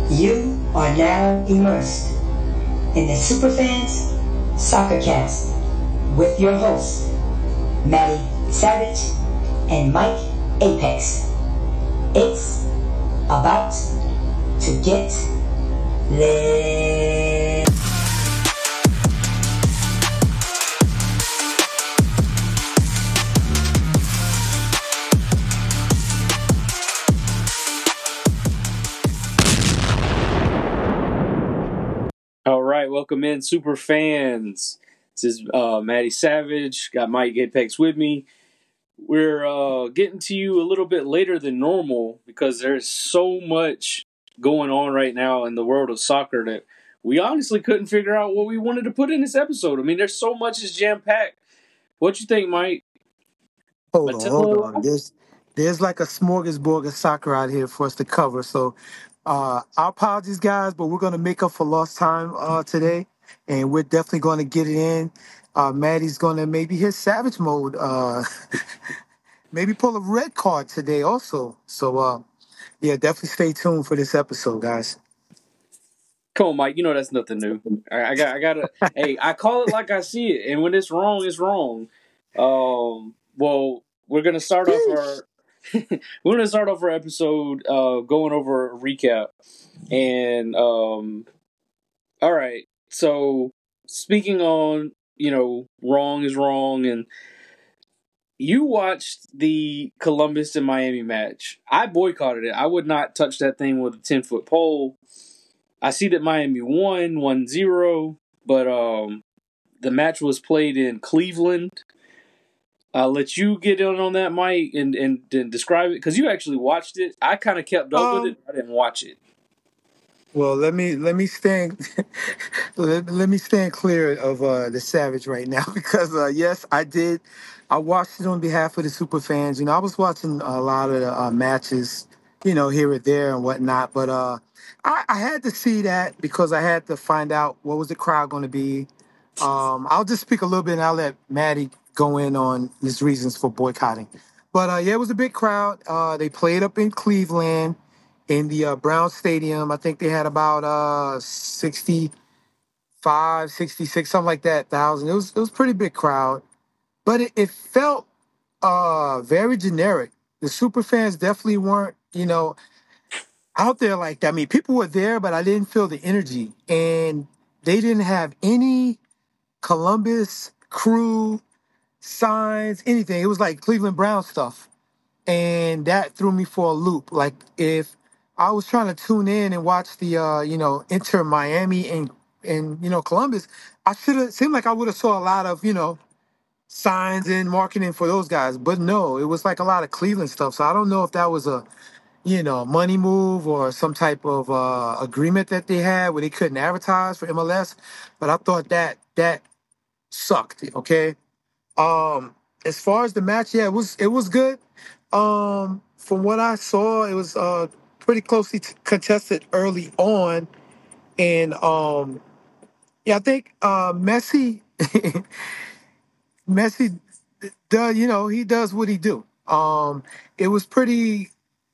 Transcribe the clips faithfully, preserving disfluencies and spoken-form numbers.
You are now immersed in the Superfans Soccercast with your hosts, Maddie Savage and Mike Apex. It's about to get lit. All right, welcome in, super fans. This is uh, Maddie Savage. Got Mike Apex with me. We're uh, getting to you a little bit later than normal because there's so much going on right now in the world of soccer that we honestly couldn't figure out what we wanted to put in this episode. I mean, there's so much is jam packed. What you think, Mike? Hold on, hold on. There's there's like a smorgasbord of soccer out here for us to cover. So uh, our apologies, guys, but we're gonna make up for lost time uh, today, and we're definitely gonna get it in. Uh, Maddie's gonna maybe hit savage mode. Uh, maybe pull a red card today also. So uh, yeah, definitely stay tuned for this episode, guys. Come on, Mike. You know that's nothing new. I, I got, I gotta. Hey, I call it like I see it, and when it's wrong, it's wrong. Um, well, we're gonna start off our. we're gonna start off our episode uh, going over a recap, and um, all right. So speaking on, you know, wrong is wrong, and you watched the Columbus and Miami match. I boycotted it. I would not touch that thing with a ten foot pole. I see that Miami won one zero, but um, the match was played in Cleveland. I'll let you get in on that, Mike, and, and, and describe it, because you actually watched it. I kind of kept up Um, with it. I didn't watch it. Well, let me let me stand let, let me stand clear of uh, the Savage right now because uh, yes, I did. I watched it on behalf of the super fans. You know, I was watching a lot of the uh, matches, you know, here and there and whatnot. But uh, I, I had to see that because I had to find out what was the crowd going to be. Um, I'll just speak a little bit and I'll let Maddie go in on his reasons for boycotting. But uh, yeah, it was a big crowd. Uh, they played up in Cleveland in the uh, Brown Stadium. I think they had about uh, sixty-five, sixty-six, something like that, thousand. It was it was a pretty big crowd. But it, it felt uh, very generic. The super fans definitely weren't, you know, out there like that. I mean, people were there, but I didn't feel the energy. And they didn't have any Columbus Crew signs, anything. It was like Cleveland Brown stuff. And that threw me for a loop. Like if I was trying to tune in and watch the, uh, you know, Inter Miami and, and you know, Columbus, I should have, seemed like I would have saw a lot of, you know, signs and marketing for those guys. But no, it was like a lot of Cleveland stuff. So I don't know if that was a, you know, money move or some type of uh, agreement that they had where they couldn't advertise for M L S. But I thought that that sucked. Okay. Um, as far as the match, yeah, it was it was good. Um, from what I saw, it was uh pretty closely t- contested early on, and um, yeah, I think uh Messi, Messi, does you know he does what he do. Um, it was pretty.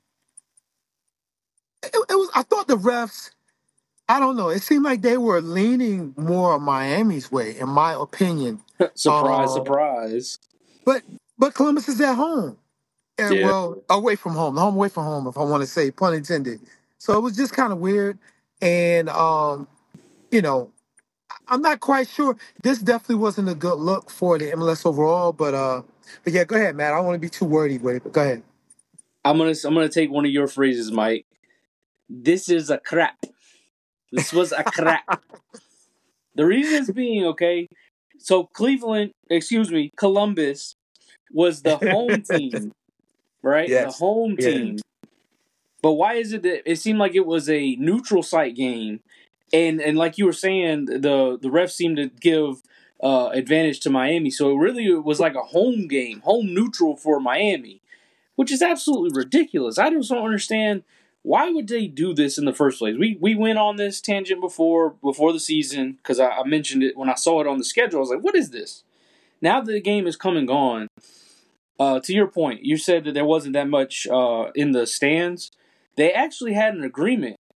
It, it was. I thought the refs. I don't know. It seemed like they were leaning more Miami's way, in my opinion. surprise, Um, surprise. but but Columbus is at home. And Yeah. well, away from home, home away from home, if I want to say, pun intended. So it was just kind of weird, and um, you know, I'm not quite sure. This definitely wasn't a good look for the M L S overall, but uh, but yeah, go ahead, Matt. I don't want to be too wordy with it, but go ahead. I'm gonna I'm gonna take one of your phrases, Mike. This is a crap. This was a crap. The reasons being, okay, so Cleveland, excuse me, Columbus was the home team, right? The Yes. home Yeah. team. But why is it that it seemed like it was a neutral site game, and and like you were saying, the the refs seemed to give uh, advantage to Miami, so it really was like a home game, home neutral for Miami, which is absolutely ridiculous. I just don't understand why would they do this in the first place. We we went on this tangent before before the season because I, I mentioned it when I saw it on the schedule. I was like, what is this? Now that the game is come and gone, uh, to your point, you said that there wasn't that much uh, in the stands. They actually had an agreement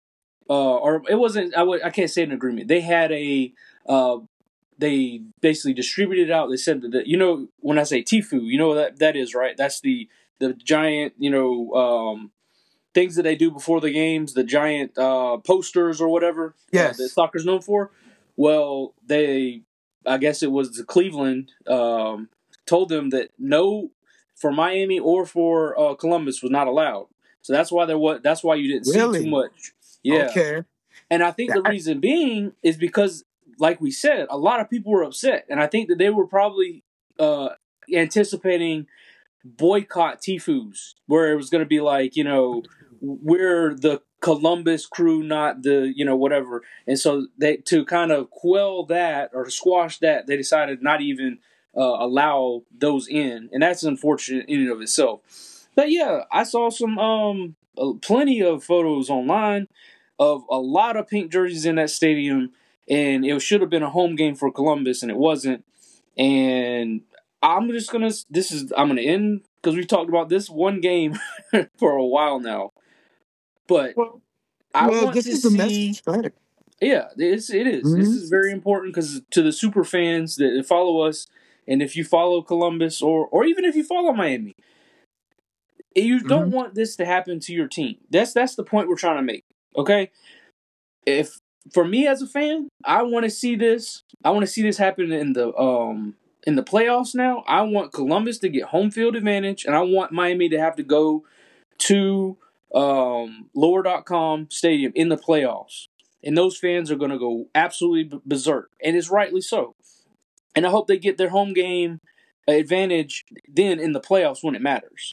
uh, or it wasn't. I would, I can't say an agreement. They had a. Uh, they basically distributed it out. They said that the, you know when I say Tfue, you know what that that is, right? That's the the giant you know um, things that they do before the games, the giant uh, posters or whatever uh, that Yes. soccer's known for. Well, they, I guess it was the Cleveland um, told them that no, for Miami or for uh, Columbus was not allowed. So that's why there was. That's why you didn't see too Really? much. Yeah, Okay. and I think the That- reason being is because, like we said, a lot of people were upset, and I think that they were probably uh, anticipating boycott Tfues, where it was going to be like, you know, we're the Columbus crew, not the, you know, whatever. And so they to kind of quell that or squash that, they decided not even uh, allow those in, and that's unfortunate in and of itself. But yeah, I saw some um uh, plenty of photos online of a lot of pink jerseys in that stadium, and it should have been a home game for Columbus, and it wasn't. And I'm just gonna. This is. I'm gonna end because we talked about this one game for a while now. But well, I well, want this to is the see. message. Right? Yeah, it's, it is. This Mhm. is very important because to the super fans that follow us, and if you follow Columbus or or even if you follow Miami, you don't Mhm. want this to happen to your team. That's that's the point we're trying to make. Okay, if for me as a fan, I want to see this. I want to see this happen in the um in the playoffs. Now, I want Columbus to get home field advantage, and I want Miami to have to go to um lower dot com stadium in the playoffs, and those fans are going to go absolutely berserk, and it's rightly so. And I hope they get their home game advantage then in the playoffs when it matters.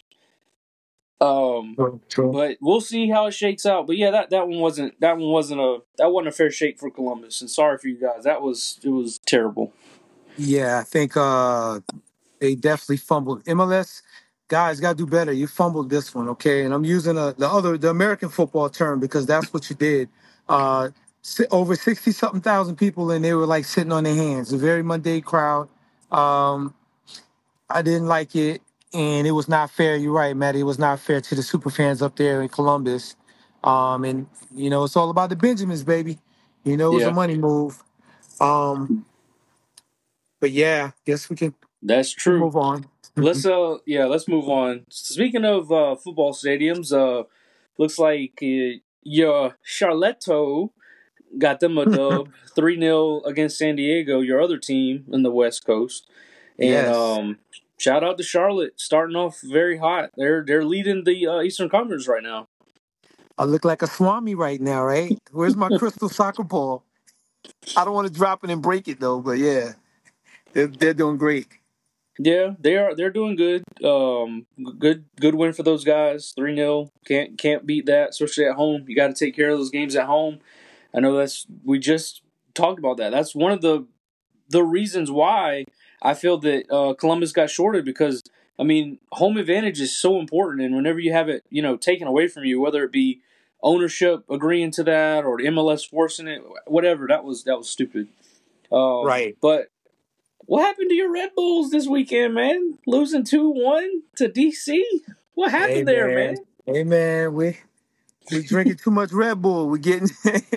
Um, True, true. but we'll see how it shakes out. But yeah, that, that one wasn't that one wasn't a that wasn't a fair shake for Columbus. And sorry for you guys. That was it was terrible. Yeah, I think uh, they definitely fumbled. M L S guys got to do better. You fumbled this one, okay? And I'm using a, the other the American football term because that's what you did. Uh, si- over sixty something thousand people, and they were like sitting on their hands. A very mundane crowd. Um, I didn't like it, and it was not fair. You're right, Maddie. It was not fair to the super fans up there in Columbus. Um, and you know, it's all about the Benjamins, baby. You know, it was a Yeah, money move. Um, but yeah, guess we can that's true. move on. Let's uh yeah, let's move on. Speaking of uh, football stadiums, uh, looks like uh, your Charletto got them a dub three nil against San Diego, your other team in the West Coast. And Yes, um, shout out to Charlotte, starting off very hot. They're they're leading the uh, Eastern Conference right now. I look like a swami right now, right? Where's my crystal soccer ball? I don't want to drop it and break it though, but yeah, they're, they're doing great. Yeah, they are they're doing good. Um, good good win for those guys. three nil. Can't can't beat that, especially at home. You got to take care of those games at home. I know that's we just talked about that. That's one of the the reasons why I feel that uh, Columbus got shorted because I mean home advantage is so important, and whenever you have it, you know, taken away from you, whether it be ownership agreeing to that or the M L S forcing it, whatever, that was that was stupid. Um, Right. but what happened to your Red Bulls this weekend, man? Losing two one to D C? What Hey happened there, man, man? hey man, we we drinking too much Red Bull. We getting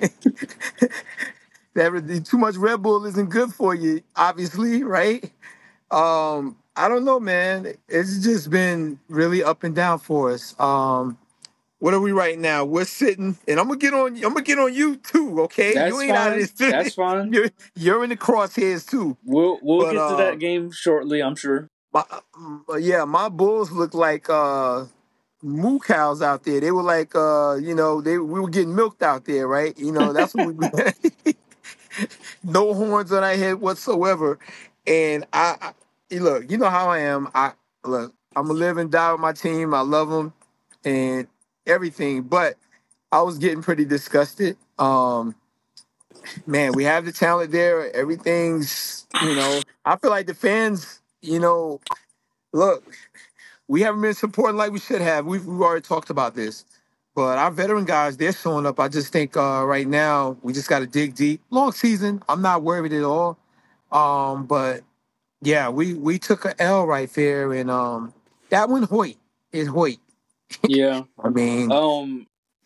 that too much Red Bull isn't good for you, obviously, right? Um, I don't know, man. It's just been really up and down for us. Um, what are we right now? We're sitting, and I'm gonna get on. I'm gonna get on you too. Okay, you That's ain't out of fine. That's this. fine. You're you're in the crosshairs too. We'll we'll But get to uh, that game shortly, I'm sure. my, uh, yeah, my Bulls look like uh moo cows out there. They were like uh, you know, they we were getting milked out there, right? You know, that's what we. No horns on our head whatsoever. And I, I you look, you know how I am. I look, I'm a live and die with my team. I love them and everything. But I was getting pretty disgusted. Um, man, we have the talent there. Everything's, you know, I feel like the fans, you know, look, we haven't been supporting like we should have. We've, we've already talked about this. But our veteran guys, they're showing up. I just think uh, right now we just got to dig deep. Long season, I'm not worried at all. Um, but yeah, we we took a L right there, and um, that one Hoyt is Hoyt. Yeah. I mean, Um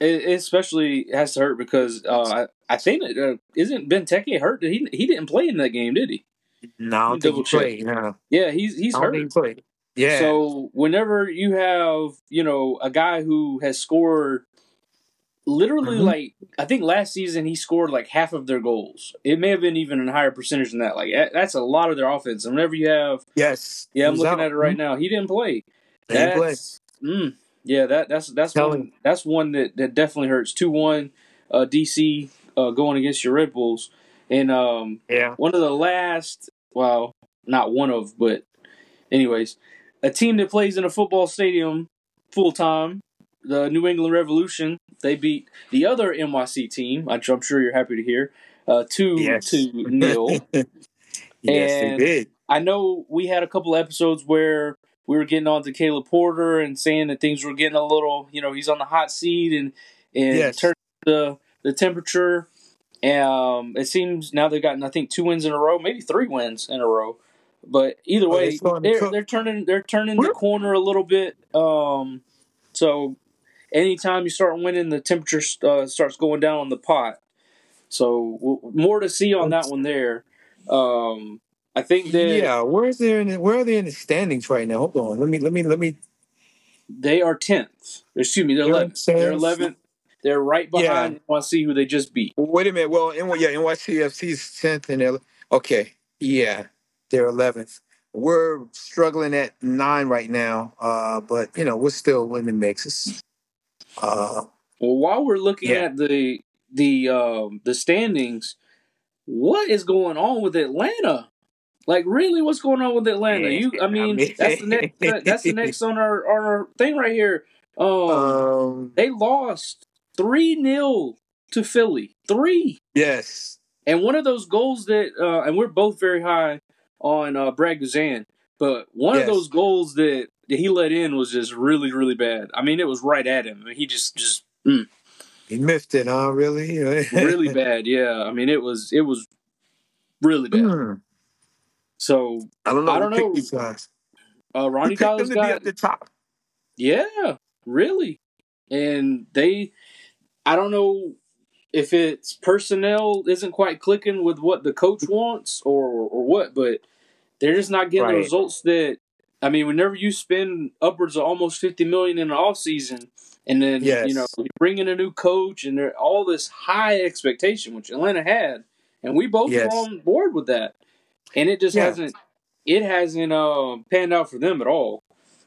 It, it especially has to hurt because uh, I, I think it, uh, isn't Benteke hurt? He he didn't play in that game, did he? No, I Let me don't think he double check. played. No, Yeah, he's he's I don't think hurt. he played. Yeah. So whenever you have you know a guy who has scored literally Mhm. like I think last season he scored like half of their goals. It may have been even a higher percentage than that. Like that- that's a lot of their offense. And whenever you have Yes. yeah, He I'm was looking out. at it right Mhm. now. He didn't play. He didn't play. That's mm, yeah, that that's that's Telling. one that's one that, that definitely hurts. Two one uh, D C uh, going against your Red Bulls. And um, Yeah. one of the last well, not one of, but anyways, a team that plays in a football stadium full time, the New England Revolution, they beat the other N Y C team, which I'm sure you're happy to hear, uh, two Yes. to nil. Yes, they And did. I know we had a couple episodes where we were getting on to Caleb Porter and saying that things were getting a little, you know, he's on the hot seat and and Yes. turn the the temperature. Um, it seems now they've gotten I think two wins in a row, maybe three wins in a row. But either Oh, they're way, starting to they're cook. they're turning they're turning the corner a little bit. Um, so anytime you start winning, the temperature uh, starts going down on the pot. So w- more to see on that one there. Um, I think that Yeah, where is there in the, where are they in the standings right now? Hold on. Let me let me let me they are tenth. Excuse me, they're they're in eleventh. They're standings. eleventh. They're right Yeah. behind N Y C, who they just beat. Wait a minute. Well, N- yeah, N Y C F C's tenth and they're okay. Yeah. They're eleventh. We're struggling at nine right now. Uh, but you know, we're still in the mix. It's, uh Well, while we're looking yeah. at the the um, the standings, what is going on with Atlanta? Like, really, what's going on with Atlanta? Yeah. You, I I mean, mean that's the next. That's the next on our on our thing right here. Um, um they lost three nil to Philly. Three, yes. and one of those goals that, uh, and we're both very high on uh, Brad Guzan, but one of those Yes. goals that, that he let in was just really, really bad. I mean, it was right at him. He just, just mm, He missed it, huh? Really? really bad. Yeah, I mean, it was, it was really bad. Hmm. So I don't know. I We don't picked know. these guys. Uh, We Ronnie picked Tyler's them to be got at the top. yeah, really, and they. I don't know if it's personnel isn't quite clicking with what the coach wants or or what, but they're just not getting the Right. results that. I mean, whenever you spend upwards of almost fifty million in an off season, and then you know Yes. you bring in a new coach and there all this high expectation, which Atlanta had, and we both were Yes. on board with that, and it just Yeah. hasn't it hasn't uh, panned out for them at all.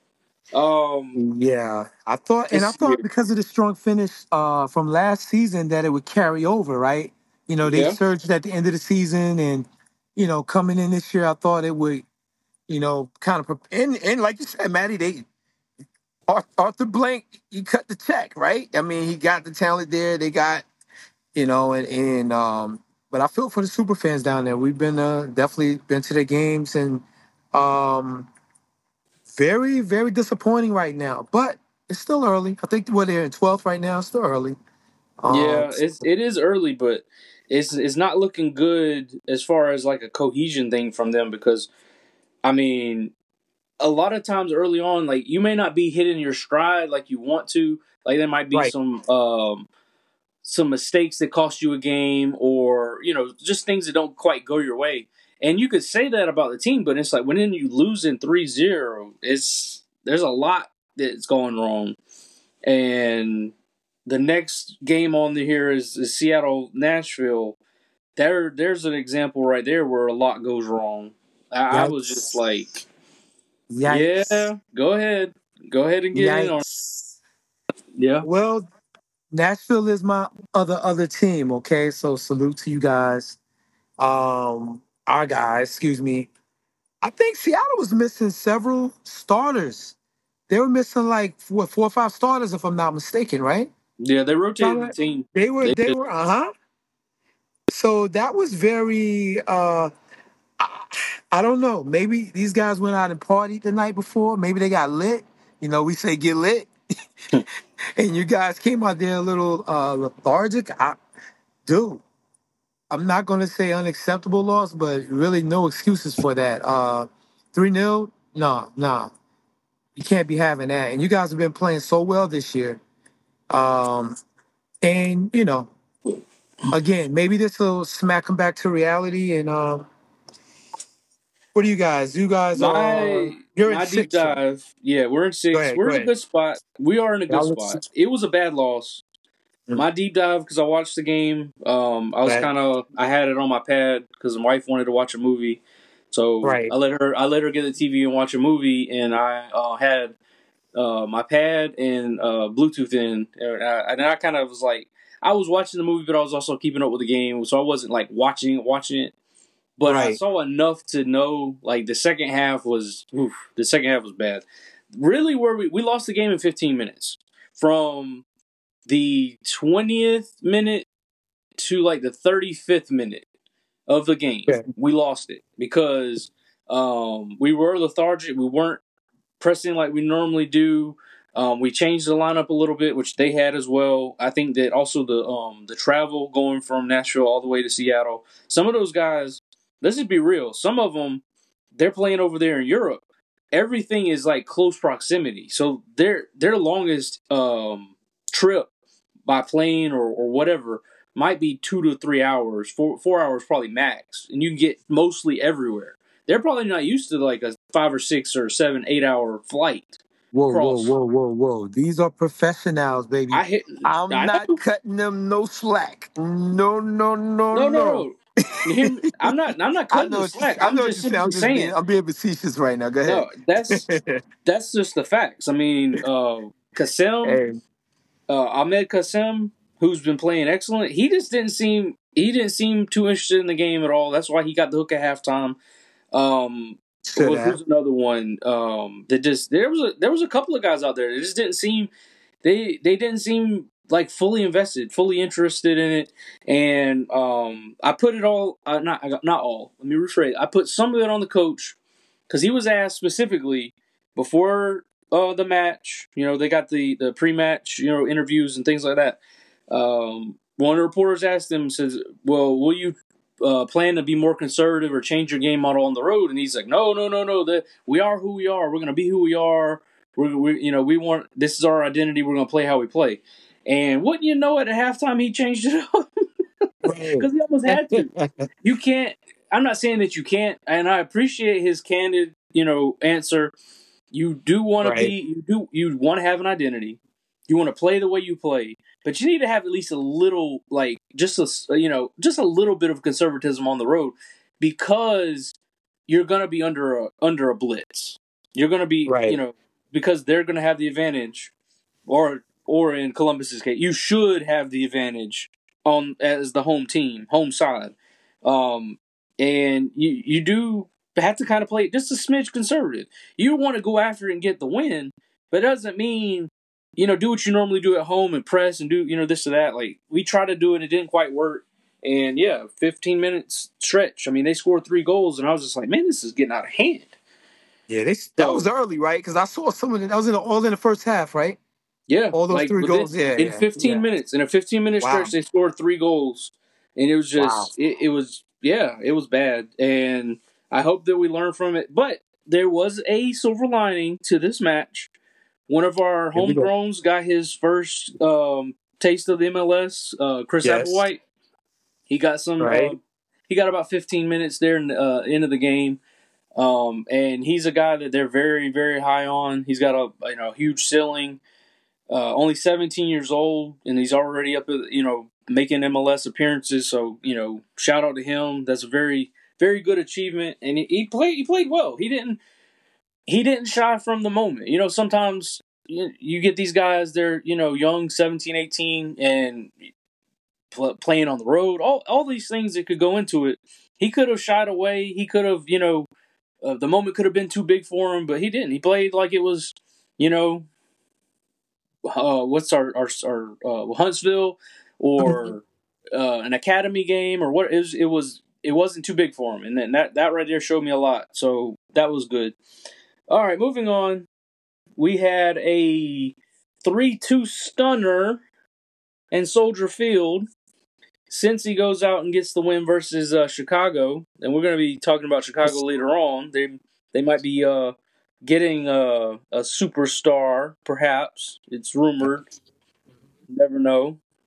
Um, Yeah. I thought, and I let's see here. thought because of the strong finish uh, from last season that it would carry over, right? You know, they Yeah, surged at the end of the season, and you know, coming in this year, I thought it would, you know, kind of, prep- and and like you said, Maddie, they Ar- Arthur Blank, he cut the check, right? I mean, he got the talent there. They got, you know, and and um, but I feel for the super fans down there. We've been uh, definitely been to the games and um, very very disappointing right now. But it's still early. I think we're there in twelfth right now. It's still early. Um, yeah, it's it is early, but it's it's not looking good as far as like a cohesion thing from them because I mean a lot of times early on, like you may not be hitting your stride like you want to. Like there might be right. some um some mistakes that cost you a game, or you know just things that don't quite go your way. And you could say that about the team, but it's like when you lose in three zero, it's there's a lot that's going wrong. And the next game on the here is, is Seattle Nashville. There, there's an example right there where a lot goes wrong. I, I was just Yikes! like, Yikes! yeah, go ahead, go ahead and get in on. Yikes! Yeah, Well, Nashville is my other other team. Okay, so salute to you guys. Um, our guys, excuse me. I think Seattle was missing several starters. They were missing like what four or five starters, if I'm not mistaken, right? yeah, they rotated the Tyler? team. They were, They they did. were, uh huh. So that was very. uh I, I don't know. Maybe these guys went out and partied the night before. Maybe they got lit. You know, we say get lit, and you guys came out there a little uh lethargic. I, dude, I'm not going to say unacceptable loss, but really no excuses for that. Uh, three nil, no, no. You can't be having that. And you guys have been playing so well this year. Um, And you know, again, maybe this will smack them back to reality. And um, what do you guys? You guys are My you're in my deep six, right? dive, yeah, we're in Go six. ahead. Go We're in a ahead. good spot. We are in a good Y'all look spot. six. It was a bad loss. Mm. My deep dive, because I watched the game. Um, I was Right. kind of I had it on my pad because my wife wanted to watch a movie, so Right. I let her I let her get the T V and watch a movie, and I uh, had uh, my pad and uh, Bluetooth in, and I, and I kind of was like I was watching the movie, but I was also keeping up with the game, so I wasn't like watching it, watching it. But I Right. saw enough to know like the second half was oof, the second half was bad. Really, where we we lost the game in fifteen minutes from the twentieth minute to like the thirty-fifth minute of the game. Yeah. We lost it because um, we were lethargic. We weren't pressing like we normally do. Um, we changed the lineup a little bit, which they had as well. I think that also the um, the travel going from Nashville all the way to Seattle. Some of those guys, let's just be real. Some of them, they're playing over there in Europe. Everything is like close proximity, so their their longest um, trip by plane or, or whatever might be two to three hours, four four hours probably max, and you can get mostly everywhere. They're probably not used to like a five or six or seven, eight hour flight Whoa, whoa, across. whoa, whoa, whoa. These are professionals, baby. I hit. I'm I not know. cutting them no slack. No, no, no, No, no, no. no. You hear me? I'm not. I'm not I cutting know the what you slack. I I'm know what just you're saying. I'm simply just being saying. I'm being facetious right now. Go ahead. No, that's that's just the facts. I mean, uh, Kasim, Hey, uh, Ahmed Kasim, who's been playing excellent. He just didn't seem. He didn't seem too interested in the game at all. That's why he got the hook at halftime. Um, should well, who's have. another one? Um, that just there was a there was a couple of guys out there that just didn't seem they they didn't seem like fully invested, fully interested in it. And um, I put it all uh, not not all. Let me rephrase. I put some of it on the coach because he was asked specifically before uh, the match. You know, they got the the pre match you know interviews and things like that. Um, one of the reporters asked him, says, "Well, will you uh, plan to be more conservative or change your game model on the road?" And he's like, "No, no, no, no. The, we are who we are. We're going to be who we are. We're, we, you know, we want this is our identity. We're going to play how we play." And wouldn't you know it, at halftime he changed it up Right. because he almost had to. You can't. I'm not saying that you can't, and I appreciate his candid, you know, answer. You do want to be, Right. you do, you want to have an identity. You want to play the way you play, but you need to have at least a little, like, just a, you know, just a little bit of conservatism on the road, because you're gonna be under a under a blitz. You're gonna be, you Right. know, because they're gonna have the advantage, or or in Columbus's case, you should have the advantage on as the home team, home side, um, and you you do have to kind of play just a smidge conservative. You want to go after it and get the win, but it doesn't mean you know do what you normally do at home and press and do you know this or that. Like we tried to do it, it didn't quite work. And yeah, fifteen minutes stretch. I mean, they scored three goals, and I was just like, man, this is getting out of hand. Yeah, they, that was So early, right? Because I saw some of it. That was in the, all in the first half, right? yeah, All those like three within goals. Yeah, in yeah, fifteen yeah. minutes, in a fifteen minute Wow. stretch, they scored three goals, and it was Wow. just it, it was yeah, it was bad, and I hope that we learn from it. But there was a silver lining to this match. One of our Here we go. homegrowns got his first um, taste of the M L S. Uh, Chris Yes. Applewhite. He got some. Right. Uh, he got about fifteen minutes there in the uh, end of the game. Um, and he's a guy that they're very, very high on. He's got a you know huge ceiling. Uh, only seventeen years old, and he's already up at you know making M L S appearances. So you know, shout out to him. That's a very, very good achievement. And he, he played. He played well. He didn't. He didn't shy from the moment. You know, sometimes you, you get these guys. They're you know young, seventeen, eighteen, and pl- playing on the road. All all these things that could go into it. He could have shied away. He could have you know uh, the moment could have been too big for him, but he didn't. He played like it was, you know, uh, what's our our, our uh, Huntsville or uh, an academy game or what? It was, it was it wasn't too big for him, and then that that right there showed me a lot. So that was good. All right, moving on. We had a three two stunner in Soldier Field. Cincy goes out and gets the win versus uh, Chicago, and we're going to be talking about Chicago later on. They they might be uh, getting uh, a superstar, perhaps. It's rumored. Never know.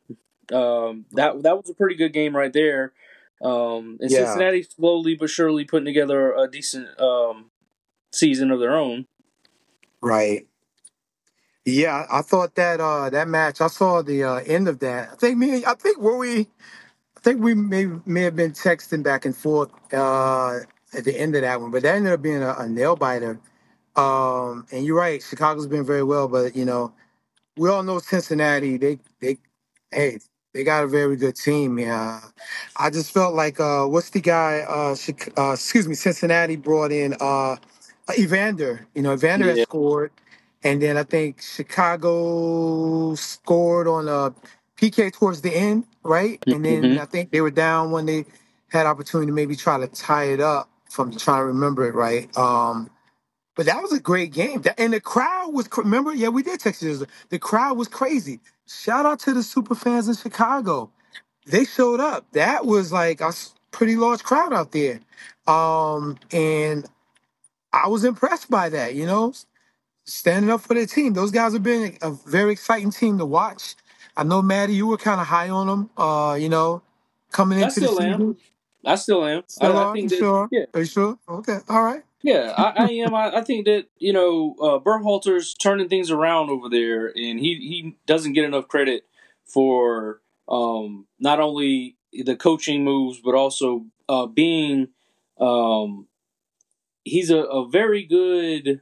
Um, that that was a pretty good game right there. Um, and Yeah. Cincinnati slowly but surely putting together a decent um, season of their own. Right. Yeah, I thought that uh that match. I saw the uh, end of that. I think me. I think were we. I think we may may have been texting back and forth uh at the end of that one, but that ended up being a, a nail biter. Um, and you're right. Chicago's been very well, but you know we all know Cincinnati. They they hey they got a very good team. Yeah, I just felt like uh what's the guy? Uh, Chic- uh excuse me, Cincinnati brought in uh Evander. You know, Evander had Yeah. scored, and then I think Chicago scored on a P K towards the end, right? And then Mm-hmm. I think they were down when they had opportunity to maybe try to tie it up. If I'm trying to remember it right. Um, but that was a great game. That, and the crowd was, cr- remember? Yeah, we did text you. The crowd was crazy. Shout out to the super fans in Chicago. They showed up. That was like a s- pretty large crowd out there. Um, and I was impressed by that, you know, standing up for their team. Those guys have been a very exciting team to watch. I know, Maddie, you were kind of high on them, uh, you know, coming I into the still am. season. I still am. I, Still I are? You think that sure? yeah. Are you sure? Okay. All right. Yeah, I, I am. I, I think that you know uh, Berhalter's turning things around over there, and he, he doesn't get enough credit for um, not only the coaching moves, but also uh, being um, he's a, a very good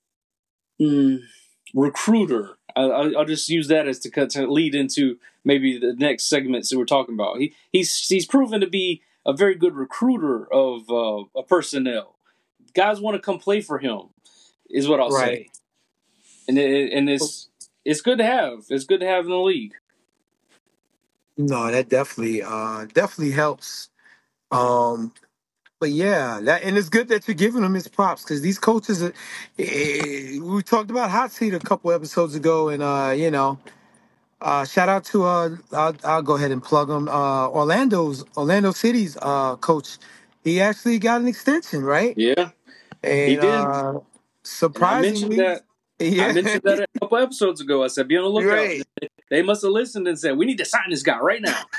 mm, recruiter. I, I, I'll just use that as to, cut- to lead into maybe the next segments that we're talking about. He he's he's proven to be a very good recruiter of uh, of personnel. Guys want to come play for him, is what I'll Right. say. And it, and it's it's good to have. It's good to have in the league. No, that definitely, uh, definitely helps. Um, but yeah, that and it's good that you're giving them his props because these coaches, are, eh, we talked about hot seat a couple episodes ago, and uh, you know, uh, shout out to uh, I'll, I'll go ahead and plug him. Uh, Orlando's Orlando City's uh coach, he actually got an extension, right? Yeah, he And did. uh, And I mentioned surprisingly, that. I yeah, mentioned that a couple episodes ago. I said, be on the you're lookout. right. They must have listened and said, we need to sign this guy right now.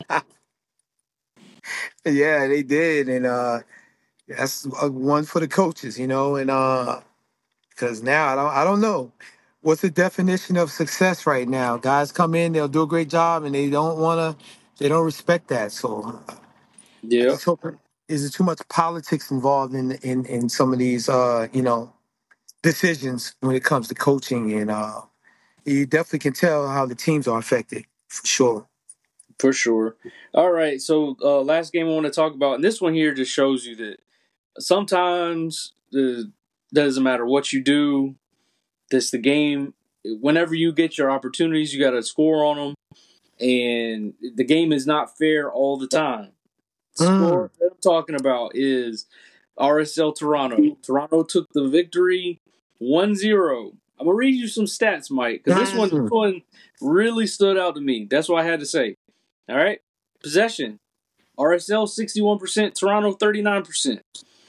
Yeah, they did, and uh, that's uh, one for the coaches, you know, and uh. Because now I don't I don't know. What's the definition of success right now? Guys come in, they'll do a great job, and they don't wanna, they don't respect that. So I Yeah, just hope is there too much politics involved in in in some of these uh you know decisions when it comes to coaching, and uh you definitely can tell how the teams are affected for sure. for sure. All right. So, uh, last game I want to talk about, and this one here just shows you that sometimes the doesn't matter what you do. This the game. Whenever you get your opportunities, you got to score on them, and the game is not fair all the time. Mm. Score that I'm talking about is R S L Toronto. Toronto took the victory one zero. I'm gonna read you some stats, Mike, because this one this Mm. one really stood out to me. That's what I had to say. All right, possession. R S L sixty-one percent, Toronto thirty-nine percent.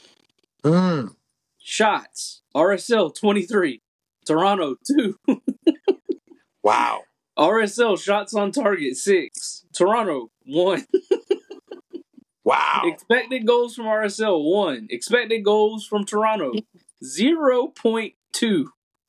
Mm. Shots. R S L twenty-three, Toronto two. Wow. R S L shots on target six, Toronto one. Wow. Expected goals from R S L one. Expected goals from Toronto zero point two.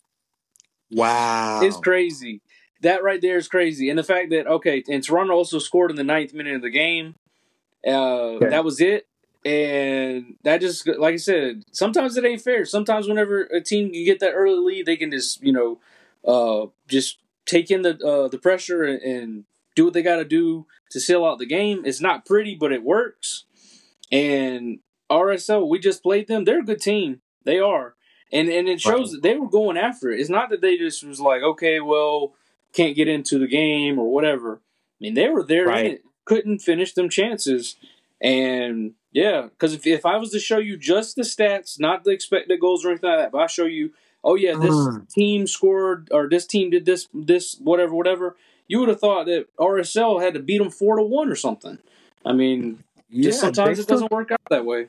Wow. It's crazy. That right there is crazy. And the fact that, okay, and Toronto also scored in the ninth minute of the game. Uh, Okay. that was it. And that just, like I said, sometimes it ain't fair. Sometimes whenever a team can get that early lead, they can just, you know, uh, just take in the uh, the pressure and, and do what they got to do to seal out the game. It's not pretty, but it works. And R S L, we just played them. They're a good team. They are. And and it Right. shows that they were going after it. It's not that they just was like, okay, well, can't get into the game or whatever. I mean, they were there in Right. it. Couldn't finish them chances. And yeah, because if, if I was to show you just the stats, not the expected goals or anything like that, but I show you, oh yeah, this Mm. team scored or this team did this, this, whatever, whatever, you would have thought that R S L had to beat them four to one or something. I mean, just Yeah, sometimes it based on doesn't work out that way.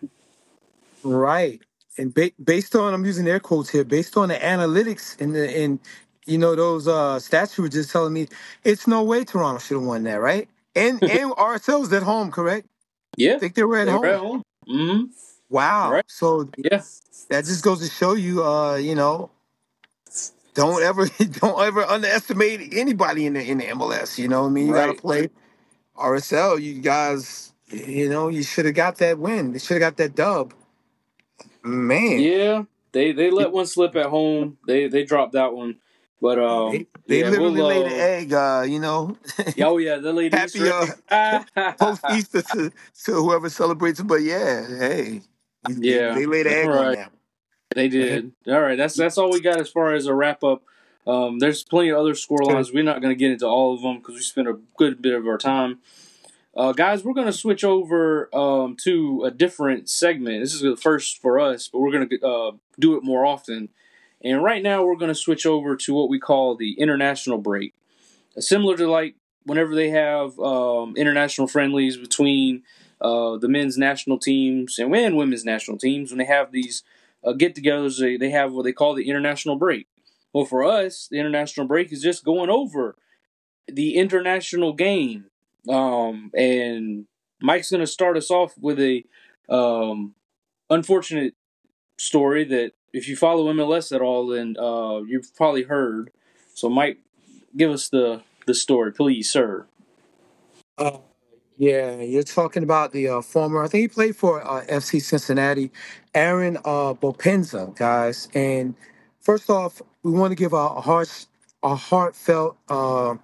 right, and ba- based on I'm using air quotes here, based on the analytics and the and you know, those uh, stats you were just telling me, it's no way Toronto should have won that, right? And and R S L was at home, correct? Yeah, I think they were at they were at home. home. Mm-hmm. Wow. Right. So Yeah. that just goes to show you, uh, you know, don't ever don't ever underestimate anybody in the in the M L S. You know, what I mean, you got to Right. play R S L. You guys, you know, you should have got that win. They should have got that dub. Man, Yeah. They they let one slip at home. They they dropped that one. But um they they yeah, literally we'll laid an uh egg. Uh, you know, yeah, oh yeah, the late happy Easter uh egg. post Easter to, to whoever celebrates it. But yeah, hey, they Yeah. they laid an All egg on right. that. They did. All right, that's that's all we got as far as a wrap up. Um, there's plenty of other score lines. We're not going to get into all of them because we spent a good bit of our time. Uh, guys, we're going to switch over um, to a different segment. This is the first for us, but we're going to uh, do it more often. And right now, we're going to switch over to what we call the international break. Uh, similar to like whenever they have um, international friendlies between uh, the men's national teams and and women's national teams, when they have these uh, get-togethers, they, they have what they call the international break. Well, for us, the international break is just going over the international game. Um, and Mike's going to start us off with a um, unfortunate story that if you follow M L S at all, then uh, you've probably heard. So, Mike, give us the, the story, please, sir. Uh, yeah, you're talking about the uh, former. I think he played for uh, F C Cincinnati, Aaron uh, Bopenza, guys. And first off, we want to give a, a heart, a heartfelt uh,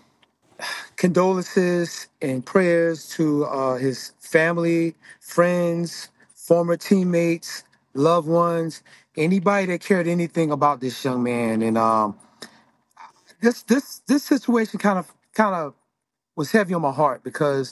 condolences and prayers to uh, his family, friends, former teammates, loved ones, anybody that cared anything about this young man. And um, this this this situation kind of kind of was heavy on my heart because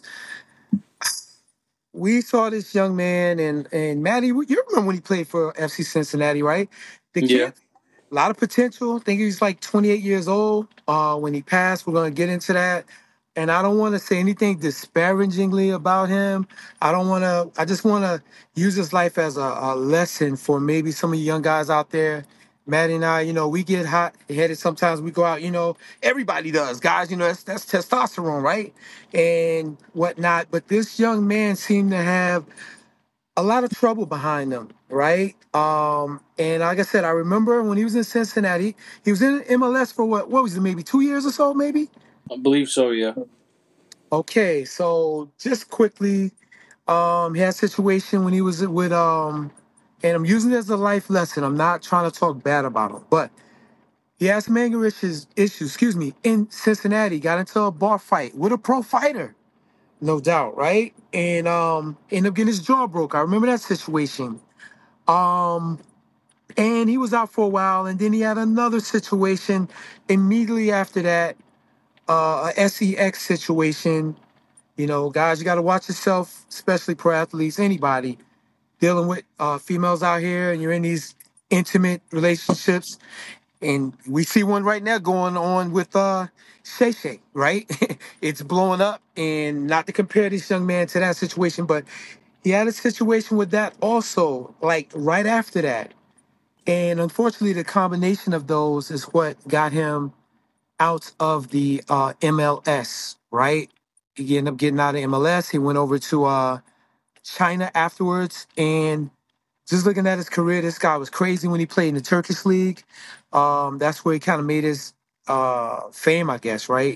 we saw this young man, and and Maddie, you remember when he played for F C Cincinnati, right? The Yeah, kid, a lot of potential. I think he was like twenty-eight years old uh, when he passed. We're gonna get into that, and I don't want to say anything disparagingly about him. I don't want to. I just want to use his life as a, a lesson for maybe some of you young guys out there. Maddie and I, you know, we get hot headed sometimes. We go out, you know, everybody does, guys. You know, that's that's testosterone, right? And whatnot. But this young man seemed to have a lot of trouble behind him, right? Um, and like I said, I remember when he was in Cincinnati, he was in M L S for what? What was it? Maybe two years or so, maybe. I believe so, yeah. Okay, so just quickly, um, he had a situation when he was with um, and I'm using it as a life lesson. I'm not trying to talk bad about him, but he had some anger issues, issues, excuse me, in Cincinnati. Got into a bar fight with a pro fighter, no doubt, right? And um, ended up getting his jaw broke. I remember that situation. Um, and he was out for a while, and then he had another situation immediately after that, uh, a S E X situation. You know, guys, you got to watch yourself, especially pro athletes, anybody dealing with uh, females out here, and you're in these intimate relationships. And we see one right now going on with uh, Shay Shay, right? It's blowing up, and not to compare this young man to that situation, but he had a situation with that also, like right after that. And unfortunately, the combination of those is what got him out of the uh, M L S, right? He ended up getting out of M L S. He went over to uh, China afterwards. And just looking at his career, this guy was crazy when he played in the Turkish league. Um, that's where he kind of made his uh, fame, I guess, right?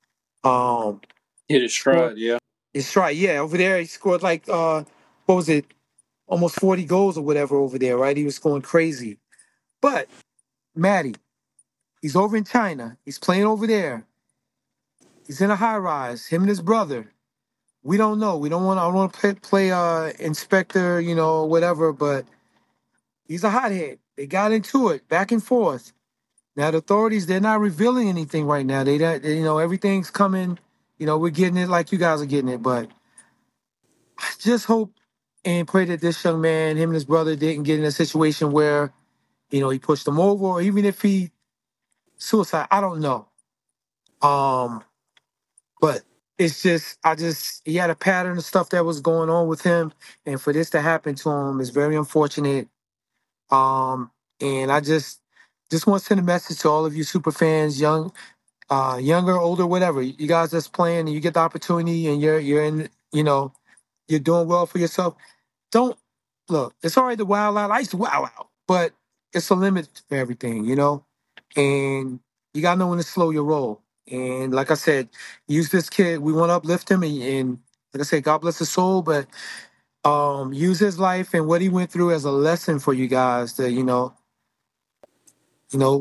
Um, Hit his scored, stride, yeah. it's right, yeah. Over there, he scored like, uh, what was it, almost forty goals or whatever over there, right? He was scoring crazy. But, Maddie, he's over in China. He's playing over there. He's in a high rise. Him and his brother. We don't know. We don't want. I don't want to play, play uh, inspector, you know, whatever. But he's a hothead. They got into it back and forth. Now the authorities, they're not revealing anything right now. They, don't- they you know, everything's coming. You know, we're getting it like you guys are getting it. But I just hope and pray that this young man, him and his brother, didn't get in a situation where, you know, he pushed them over, or even if he suicide. I don't know. Um, But it's just, I just, he had a pattern of stuff that was going on with him, and for this to happen to him is very unfortunate. Um, and I just, just want to send a message to all of you super fans, young, uh, younger, older, whatever. You guys that's playing and you get the opportunity and you're you're in, you know, you're doing well for yourself. Don't look. It's all right to wild out. I used to wow out, but it's a limit for everything, you know. And you gotta know when to slow your roll. And like I said, use this kid. We want to uplift him, and, and like I said, God bless his soul. But um, use his life and what he went through as a lesson for you guys. To you know, you know,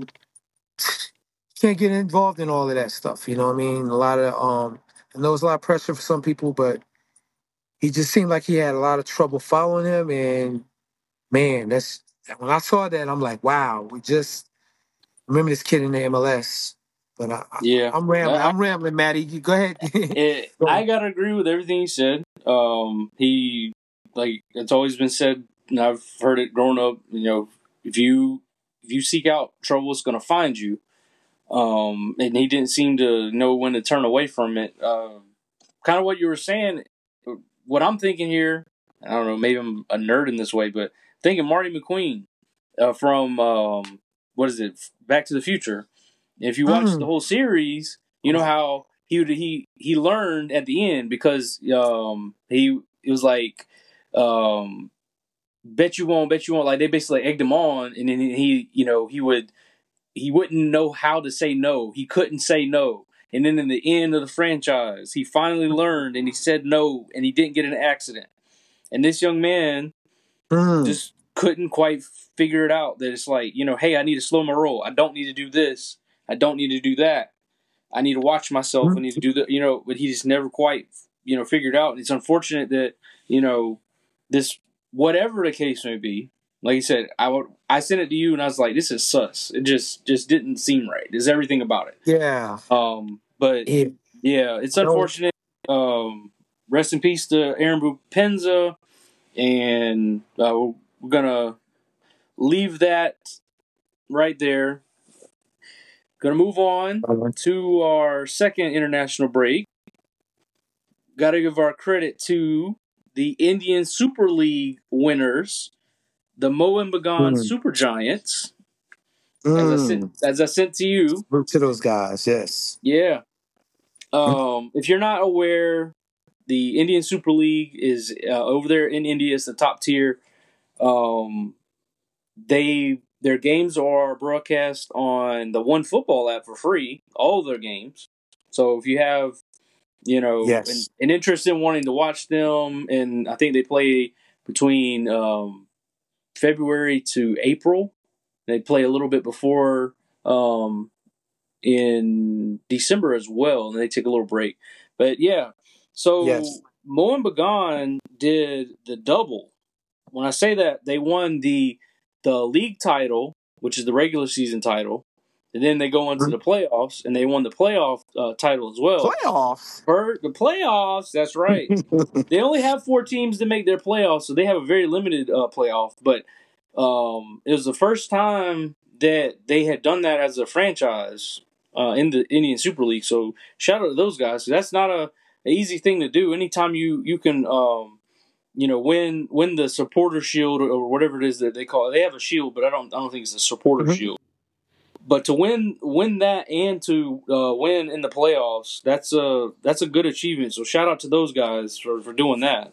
can't get involved in all of that stuff. You know what I mean? A lot of um, I know it's a lot of pressure for some people, but he just seemed like he had a lot of trouble following him. And man, that's when I saw that, I'm like, wow, we just remember this kid in the M L S. But I, I, Yeah, I'm rambling. I, I'm rambling, Maddie. You go ahead. it, Go I on. gotta agree with everything he said. Um, he like it's always been said, and I've heard it growing up. You know, if you if you seek out trouble, it's gonna find you. Um, and he didn't seem to know when to turn away from it. Uh, kind of what you were saying. What I'm thinking here, I don't know. Maybe I'm a nerd in this way, but thinking Marty McQueen uh, from um, what is it? Back to the Future. If you watch the Mm. whole series, you know how he would, he he learned at the end because um he it was like um bet you won't, bet you won't. Like they basically egged him on, and then he you know he would he wouldn't know how to say no. He couldn't say no. And then in the end of the franchise, he finally learned and he said no, and he didn't get in an accident. And this young man Mm. just couldn't quite figure it out that it's like, you know, hey, I need to slow my roll. I don't need to do this. I don't need to do that. I need to watch myself. I need to do the, you know, but he just never quite, you know, figured out. And it's unfortunate that, you know, this, whatever the case may be, like you said, I would, I sent it to you and I was like, this is sus. It just, just didn't seem right. There's everything about it. Yeah. Um, but Yeah. yeah, it's No. unfortunate. Um, rest in peace to Aaron Bupenza. And uh, we're going to leave that right there. Going to move on to our second international break. Got to give our credit to the Indian Super League winners, the Mohun Bagan Mm. Super Giants. Mm. As I sent, as I sent to you. Salute to those guys. Yes. Yeah. Um, if you're not aware, the Indian Super League is uh, over there in India. It's the top tier. Um, they their games are broadcast on the One Football app for free. All of their games. So if you have, you know, Yes. an, an interest in wanting to watch them, and I think they play between um, February to April. They play a little bit before um, in December as well, and they take a little break. But yeah, so Yes. Mohun Bagan did the double. When I say that, they won the the league title, which is the regular season title, and then they go into the playoffs, and they won the playoff uh, title as well. Playoffs. For the playoffs, that's right. They only have four teams to make their playoffs, so they have a very limited uh, playoff. But um, it was the first time that they had done that as a franchise uh, in the Indian Super League. So shout out to those guys. That's not a, a easy thing to do. Anytime you you can um, you know win win the supporter shield or whatever it is that they call it. They have a shield, but I don't I don't think it's a supporter Mhm. shield. But to win win that and to uh, win in the playoffs, that's a that's a good achievement. So shout out to those guys for, for doing that.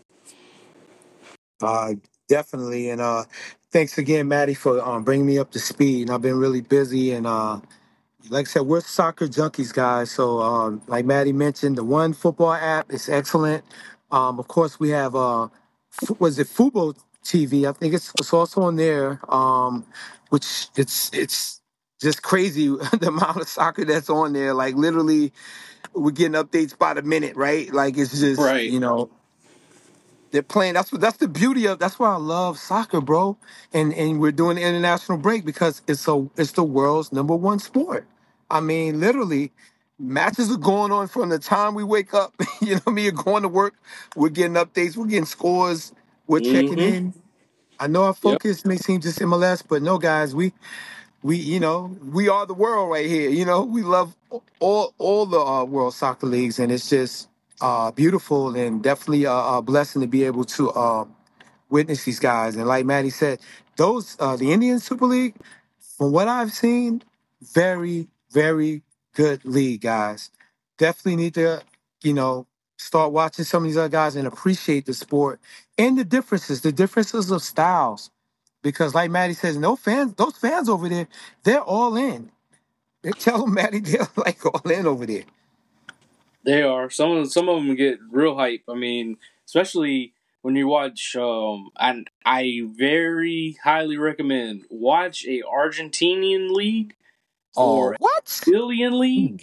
Uh, definitely. And uh, thanks again, Maddie, for um, bringing me up to speed. And I've been really busy. And uh, like I said, we're soccer junkies, guys. So um, like Maddie mentioned, the One Football app is excellent. Um, of course, we have, uh, F- was it Fubo T V? I think it's, it's also on there, um, which it's it's just crazy the amount of soccer that's on there. Like literally, we're getting updates by the minute, right? Like it's just, Right. you know, they're playing. That's what. That's the beauty of. That's why I love soccer, bro. And and we're doing the international break because it's a it's the world's number one sport. I mean, literally, matches are going on from the time we wake up. You know, me going to work. We're getting updates. We're getting scores. We're checking Mm-hmm. in. I know our Yep. focus may seem just M L S, but no, guys, we we you know we are the world right here. You know, we love all all the uh, world soccer leagues, and it's just uh, beautiful and definitely a, a blessing to be able to uh, witness these guys. And like Maddie said, those uh, the Indian Super League, from what I've seen, very, very good league, guys. Definitely need to, you know, start watching some of these other guys and appreciate the sport and the differences, the differences of styles. Because like Maddie says, no fans, those fans over there, they're all in. They tell them, Maddie, they're like all in over there. They are. Some of some of them get real hype. I mean, especially when you watch. Um, and I very highly recommend watch a Argentinian league or Oh, what? Brazilian league.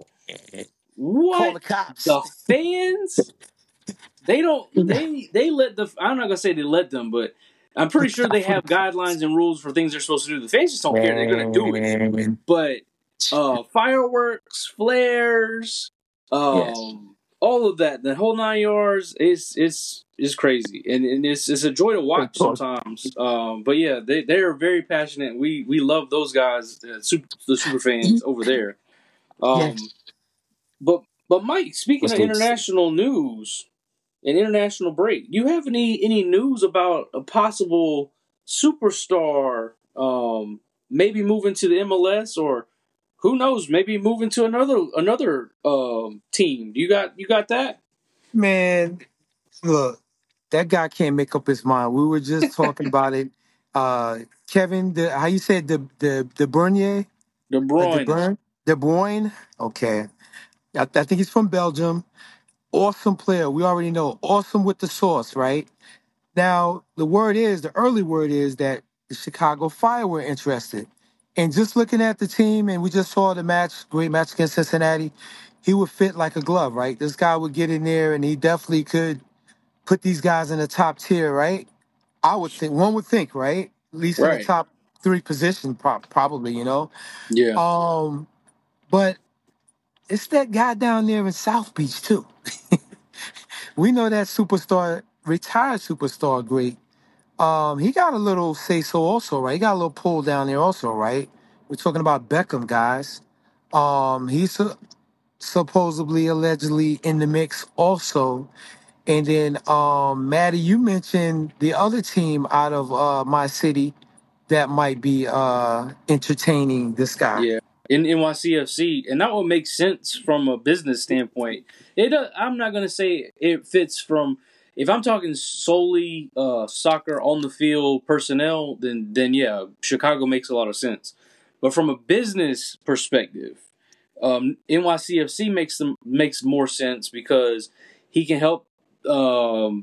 What Call the cops. the fans? They don't. They they let the. I'm not gonna say they let them, but I'm pretty sure they have guidelines and rules for things they're supposed to do. The fans just don't care. They're gonna do it. But uh, fireworks, flares, um, Yes. all of that, the whole nine yards is is is crazy, and, and it's it's a joy to watch sometimes. Um, but yeah, they they are very passionate. We we love those guys, uh, super, the super fans over there. Um, Yes. but but Mike, speaking What's of this? international news. An international break. Do you have any any news about a possible superstar, um, maybe moving to the M L S, or who knows, maybe moving to another another um, team? You got you got that? Man, look, that guy can't make up his mind. We were just talking about it. Uh, Kevin, the, how you said the the the Bernier, De uh, De Bruyne. Bruyne, De Bruyne. Okay, I, I think he's from Belgium. Awesome player. We already know. Awesome with the sauce, right? Now, the word is, the early word is that the Chicago Fire were interested. And just looking at the team, and we just saw the match, great match against Cincinnati, he would fit like a glove, right? This guy would get in there and he definitely could put these guys in the top tier, right? I would think, one would think, right? At least in the Right. top three position, pro- probably, you know? Yeah. Um, but it's that guy down there in South Beach, too. We know that superstar, retired superstar, great. Um, he got a little say so also, right? He got a little pull down there also, right? We're talking about Beckham, guys. Um, he's su- supposedly, allegedly in the mix also. And then, um, Maddie, you mentioned the other team out of uh, my city that might be uh, entertaining this guy. Yeah, in N Y C F C, and that would make sense from a business standpoint. It, uh, I'm not gonna say it fits from. If I'm talking solely uh, soccer on the field personnel, then then yeah, Chicago makes a lot of sense. But from a business perspective, um, N Y C F C makes them makes more sense because he can help. Um,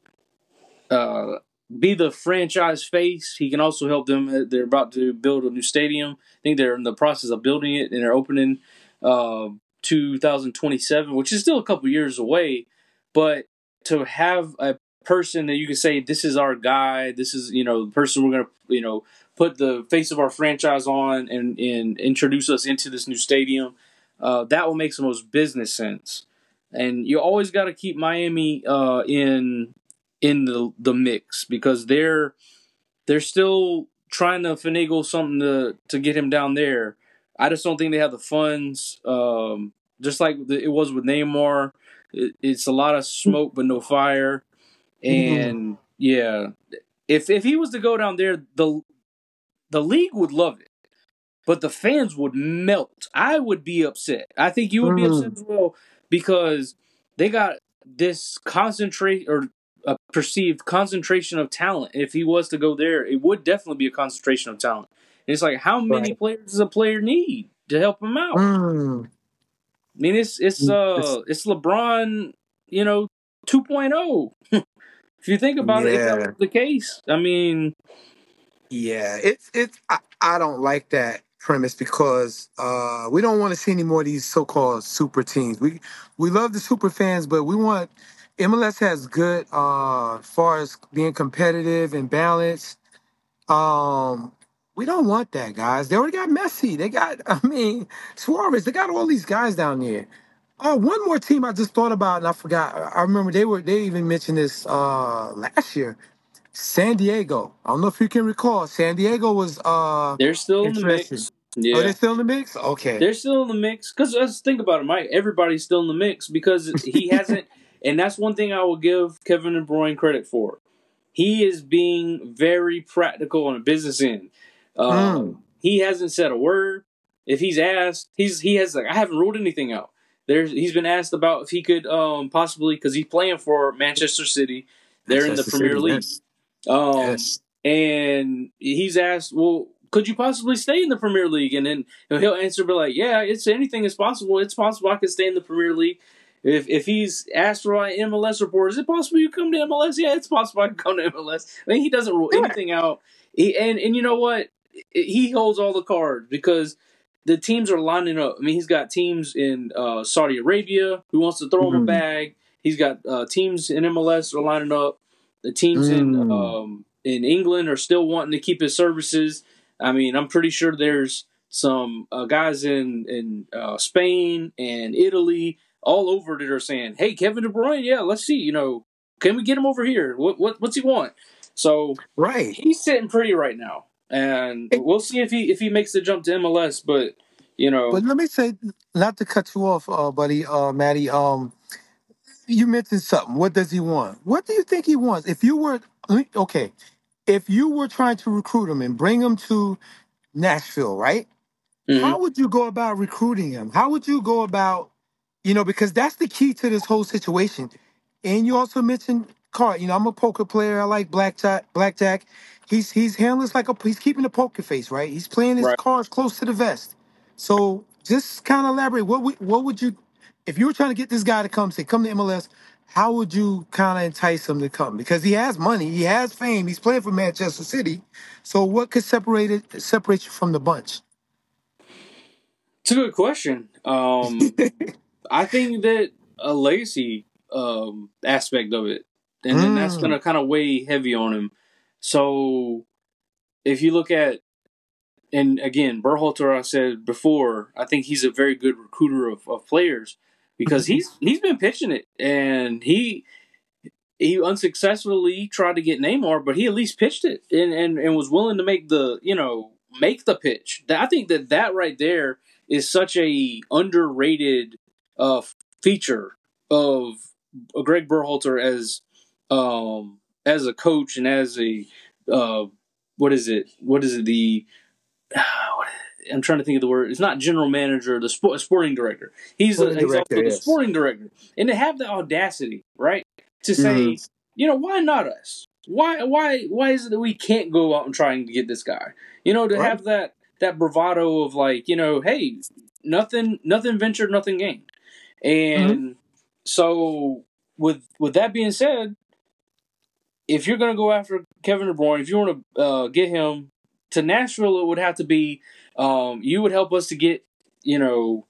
uh, be the franchise face. He can also help them. They're about to build a new stadium. I think they're in the process of building it, and they're opening uh, two thousand twenty-seven, which is still a couple years away. But to have a person that you can say, this is our guy, this is, you know, the person we're going to, you know, put the face of our franchise on and, and introduce us into this new stadium, uh, that will make the most business sense. And you always got to keep Miami uh, in in the the mix because they're they're still trying to finagle something to to get him down there. I just don't think they have the funds. Um, just like the, it was with Neymar, it, it's a lot of smoke but no fire. And yeah, if if he was to go down there, the the league would love it, but the fans would melt. I would be upset. I think you would be upset as well because they got this concentrate or a perceived concentration of talent. If he was to go there, it would definitely be a concentration of talent. And it's like, how many Right. players does a player need to help him out? Mm. I mean, it's it's uh it's LeBron, you know, two point oh. If you think about it, if that Yeah. was the case, I mean, Yeah, it's it's I, I don't like that premise because uh we don't want to see any more of these so-called super teams. We we love the super fans, but we want M L S has good uh as far as being competitive and balanced. Um we don't want that, guys. They already got Messi. They got I mean Suarez. They got all these guys down there. Oh, one more team I just thought about and I forgot. I I remember they were they even mentioned this uh last year. San Diego. I don't know if you can recall. San Diego was uh they're still in the interested. mix. Oh, they Yeah. still in the mix? Okay. They're still in the mix because let's think about it, Mike. Everybody's still in the mix because he hasn't, and that's one thing I will give Kevin De Bruyne credit for. He is being very practical on a business end. Uh, Mm. he hasn't said a word. If he's asked, he's he has like I haven't ruled anything out. There's he's been asked about if he could um, possibly because he's playing for Manchester City. They're in the Manchester Premier City, League, yes. um, Yes. and he's asked, "Well, could you possibly stay in the Premier League?" And then he'll answer, "Be like, yeah, it's anything is possible. It's possible I could stay in the Premier League." If if he's asked for an M L S report, is it possible you come to M L S? Yeah, it's possible I can come to M L S. I mean, he doesn't rule anything out. He, and and you know what? He holds all the cards because the teams are lining up. I mean, he's got teams in uh, Saudi Arabia who wants to throw him a Mm. bag. He's got uh, teams in M L S are lining up. The teams Mm. in um, in England are still wanting to keep his services. I mean, I'm pretty sure there's some uh, guys in in uh, Spain and Italy all over that are saying, "Hey, Kevin De Bruyne, yeah, let's see. You know, can we get him over here? What what what's he want?" So Right. he's sitting pretty right now, and Hey. we'll see if he if he makes the jump to M L S. But you know, But let me say, not to cut you off, uh, buddy, uh, Maddie. Um, you mentioned something. What does he want? What do you think he wants? If you were okay, if you were trying to recruit him and bring him to Nashville, right? mhm, How would you go about recruiting him? How would you go about, you know, because that's the key to this whole situation. And you also mentioned card. You know, I'm a poker player. I like blackjack. Blackjack. He's he's handling this like a he's keeping a poker face, right? He's playing his right. cards close to the vest. So just kind of elaborate. What would what would you, if you were trying to get this guy to come, say come to M L S? How would you kind of entice him to come? Because he has money, he has fame, he's playing for Manchester City. So what could separate it separate you from the bunch? It's a good question. Um, I think that a legacy um, aspect of it, and then that's going Mm. to kind of weigh heavy on him. So if you look at, and again, Berhalter, I said before, I think he's a very good recruiter of, of players because he's he's been pitching it, and he he unsuccessfully tried to get Neymar, but he at least pitched it and, and, and was willing to make the you know make the pitch. I think that that right there is such a underrated uh, feature of Greg Berhalter as um, as a coach and as a uh, what is it? What is it? The I'm trying to think of the word. It's not general manager, the sport, sporting director. He's a, Sporting he's director, also the yes. sporting director, and to have the audacity, right, to say, Mm. you know, why not us? Why why why is it that we can't go out and try and get this guy? You know, to Right. have that that bravado of like, you know, hey, nothing nothing ventured, nothing gained, Mhm. and so with with that being said, if you're going to go after Kevin De Bruyne, if you want to uh, get him to Nashville, it would have to be um, you would help us to get you know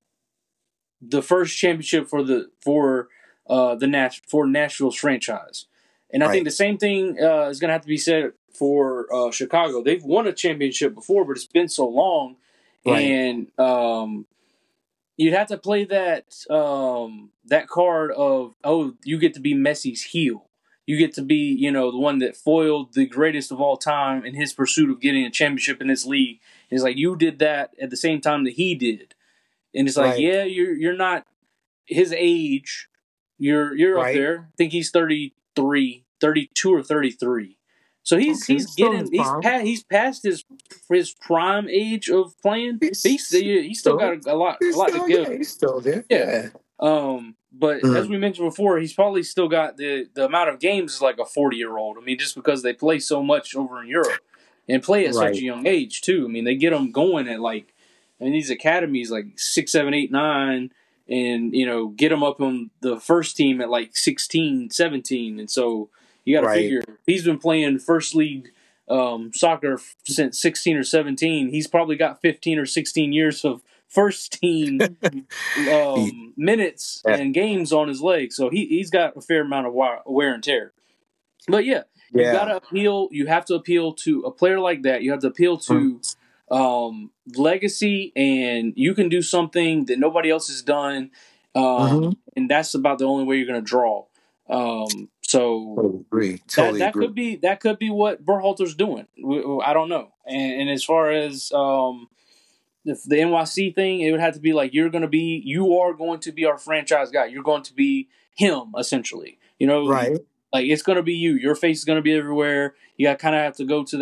the first championship for the for uh, the Nash for Nashville's franchise, and I think Right. the same thing uh, is going to have to be said for uh, Chicago. They've won a championship before, but it's been so long, Right. and um, you'd have to play that um, that card of oh, you get to be Messi's heel. You get to be, you know, the one that foiled the greatest of all time in his pursuit of getting a championship in this league. And it's like you did that at the same time that he did, and it's like, Right. yeah, you're you're not his age. You're you're up Right. there. I think he's thirty-three, thirty-two or thirty-three. So he's Okay. he's Still in getting his he's prime. past he's past his his prime age of playing. But he's He's he's still got still a, a lot a he's lot to still give. yeah, he's still there. Yeah. Yeah. Um, but as Mm. we mentioned before, he's probably still got the, the amount of games is like a forty year old. I mean, just because they play so much over in Europe and play at such Right. a young age too. I mean, they get them going at like, I mean, these academies like six, seven, eight, nine, and you know, get them up on the first team at like sixteen, seventeen, and so you got to Right. figure he's been playing first league um, soccer since sixteen or seventeen. He's probably got fifteen or sixteen years of first team He, um, minutes yeah. and games on his legs, so he he's got a fair amount of wear, wear and tear. But yeah, you got Yeah. to appeal. You have to appeal to a player like that. You have to appeal Mm. to um, legacy, and you can do something that nobody else has done, um, Mhm. and that's about the only way you're going to draw. Um, so Totally agree. that Totally that agree. could be that could be what Berhalter's doing. We- we- I don't know. And, and as far as um, the, the N Y C thing, it would have to be like you're going to be, you are going to be our franchise guy. You're going to be him essentially. You know, Right. like it's going to be you. Your face is going to be everywhere. You got kind of have to go to that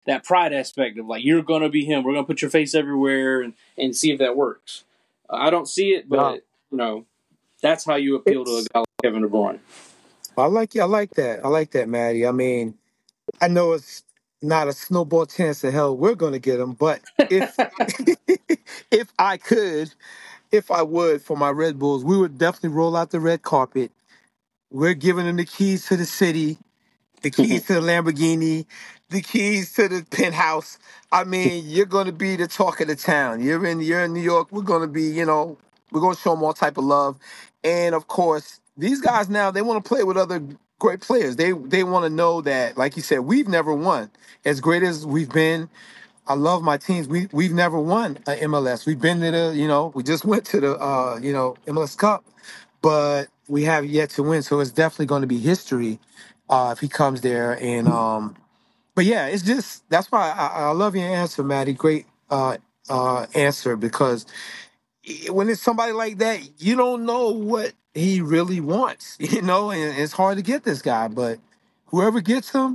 that pride aspect of like you're gonna be him. We're gonna put your face everywhere and, and see if that works. Uh, I don't see it, but No. you know that's how you appeal to a It's, guy like Kevin De Bruyne. I like I like that. I like that, Maddie. I mean, I know it's not a snowball chance in hell we're gonna get him, but if if I could, if I would for my Red Bulls, we would definitely roll out the red carpet. We're giving them the keys to the city, the keys to the Lamborghini, the keys to the penthouse. I mean, you're going to be the talk of the town. You're in, you're in New York. We're going to be, you know, we're going to show them all type of love. And of course, these guys now they want to play with other great players. They they want to know that, like you said, we've never won. As great as we've been, I love my teams. We we've never won a M L S. We've been to the, you know, we just went to the, uh, you know, M L S Cup, but we have yet to win. So it's definitely going to be history uh, if he comes there. And um, but yeah, it's just that's why I, I love your answer, Maddie. Great uh, uh, answer because when it's somebody like that, you don't know what he really wants, you know, and it's hard to get this guy. But whoever gets him,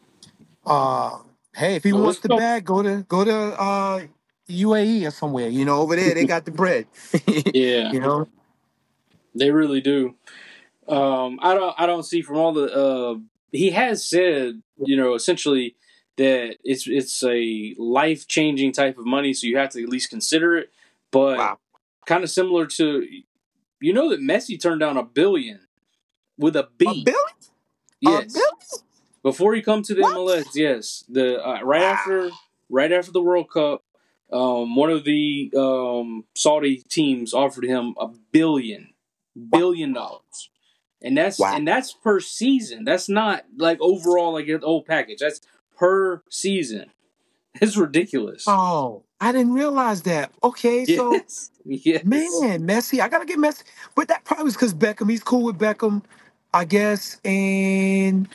uh, hey, if he Well, wants let's the go. bag, go to go to uh, U A E or somewhere. You know, over there they got the bread. Yeah, You know, they really do. Um, I don't. I don't see from all the. Uh, he has said, you know, essentially that it's it's a life changing type of money, so you have to at least consider it. But wow, kind of similar to, you know, that Messi turned down a billion with a a B. billion, a Yes, billion. before he come to the What? M L S. Yes, the uh, right Wow. after right after the World Cup, um, one of the um, Saudi teams offered him a billion Wow. billion dollars. And that's Wow. and that's per season. That's not like overall like an old package. That's per season. It's ridiculous. Oh, I didn't realize that. Okay, so Yes, yes, man, Messi, I gotta get Messi, but that probably was because Beckham. He's cool with Beckham, I guess. And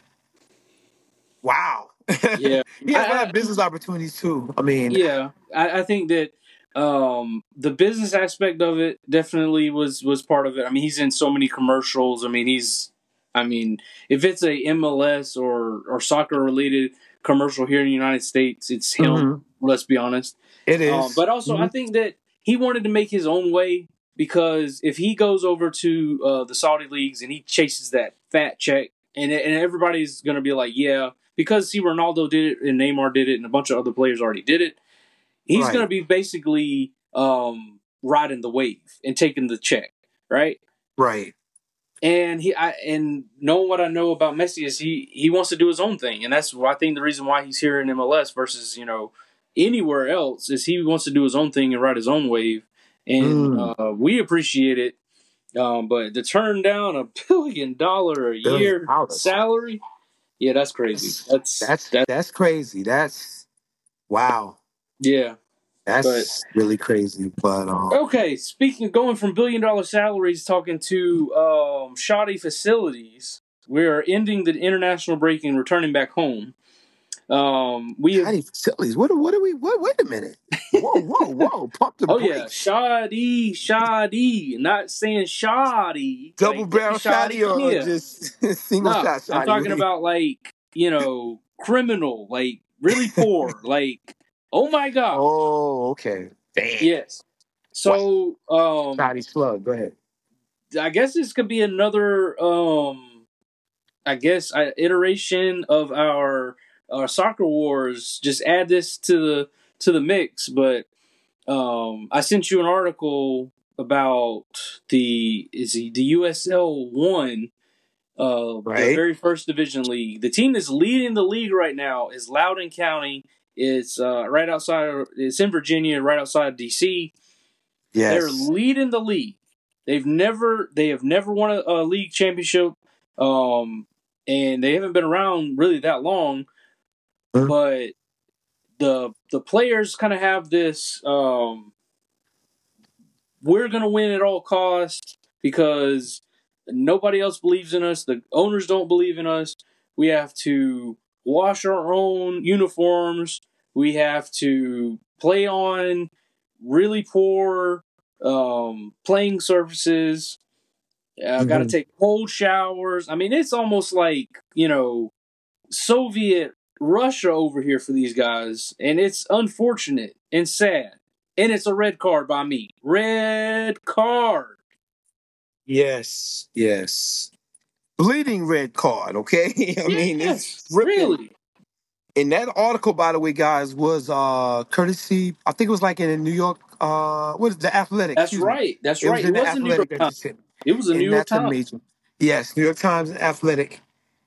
wow, yeah. he I, has I had business opportunities too. I mean, yeah. I, I think that um, the business aspect of it definitely was was part of it. I mean, he's in so many commercials. I mean, he's. I mean, if it's a M L S or or soccer related commercial here in the United States, it's him. mhm, Let's be honest. it Um, is. but also, I Mhm. think that he wanted to make his own way because if he goes over to uh, the Saudi leagues and he chases that fat check, and and everybody's going to be like, yeah, because see, Ronaldo did it and Neymar did it and a bunch of other players already did it. He's going to Right, be basically um, riding the wave and taking the check, right? right. And he, I, and knowing what I know about Messi is he he wants to do his own thing, and that's why I think the reason why he's here in M L S versus you know anywhere else is he wants to do his own thing and ride his own wave, and Mm, uh, we appreciate it. Um, but to turn down a billion dollar a billion year dollars. salary, yeah, that's crazy. That's That's that's that, that's crazy. That's wow. yeah. But That's really crazy. But um, okay, speaking of going from billion dollar salaries, talking to um, shoddy facilities, we are ending the international break and returning back home. Um, we have, Patty facilities. What? What are we? What? Wait a minute. Whoa, whoa, whoa! Pump the oh yeah, brakes. shoddy, shoddy. Not saying shoddy, Double like get the barrel shoddy. shotty or, or Yeah, just single no, shot I'm shotty? talking about like you know criminal, like really poor, like oh my god, Oh, okay. Damn. yes. What? So um, Shotty slug. Go ahead. I guess this could be another um. I guess uh, iteration of our our soccer wars. Just add this to the to the mix. But um, I sent you an article about the is he, the U S L one, uh, the Right. very first division league. The team that's leading the league right now is Loudoun County. It's uh, right outside. Of, it's in Virginia, right outside D C. They're Yes. leading the league. They've never they have never won a, a league championship. Um, and they haven't been around really that long, Mhm. but the the players kind of have this um, we're going to win at all costs because nobody else believes in us. The owners don't believe in us. We have to wash our own uniforms. We have to play on really poor um, playing surfaces. Uh, Got to Mhm. take cold showers. I mean, it's almost like, you know, Soviet Russia over here for these guys, and it's unfortunate and sad. And it's a red card by me. Red card. Yes, yes. Bleeding red card, okay? I mean, Yes, it's ripping. really. And that article, by the way, guys, was uh courtesy, I think it was like in the New York, uh, what is it, the Athletic? That's excuse me. right. That's It was right. in It the wasn't New York Athletic that Times. just hit. It was a New And York that's Times. amazing. Yes, New York Times Athletic.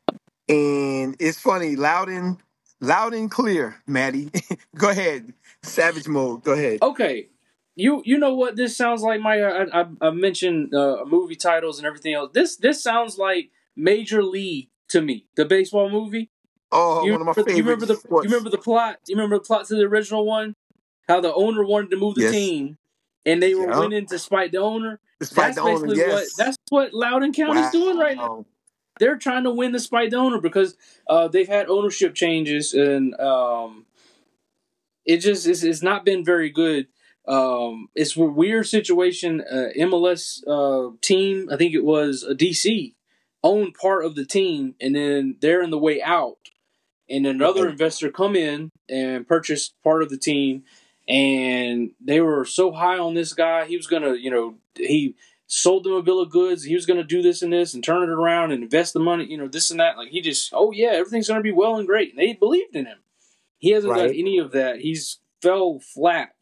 And it's funny, loud and loud and clear, Maddie. Go ahead. Savage mode. Go ahead. Okay, you you know what this sounds like? My I, I, I mentioned uh, movie titles and everything else. This this sounds like Major League to me, the baseball movie. Oh, You one of my remember, you favorite remember the sports. you remember the plot? You remember the plot to the original one? How the owner wanted to move the Yes. team, and they were Yeah. winning despite the owner. Despite That's the owner, basically what yes. that's what Loudoun County's doing right now. Wow. They're trying to win despite the owner because uh, they've had ownership changes and um, it just it's, it's not been very good. Um, it's a weird situation. Uh, M L S uh, team, I think it was a D C, owned part of the team, and then they're in the way out. And another Right. investor come in and purchased part of the team, and they were so high on this guy. He was gonna, you know, he sold them a bill of goods. He was gonna do this and this and turn it around and invest the money, you know, this and that. Like he just, oh yeah, everything's gonna be well and great. And they believed in him. He hasn't done Right. any of that. He's fell flat.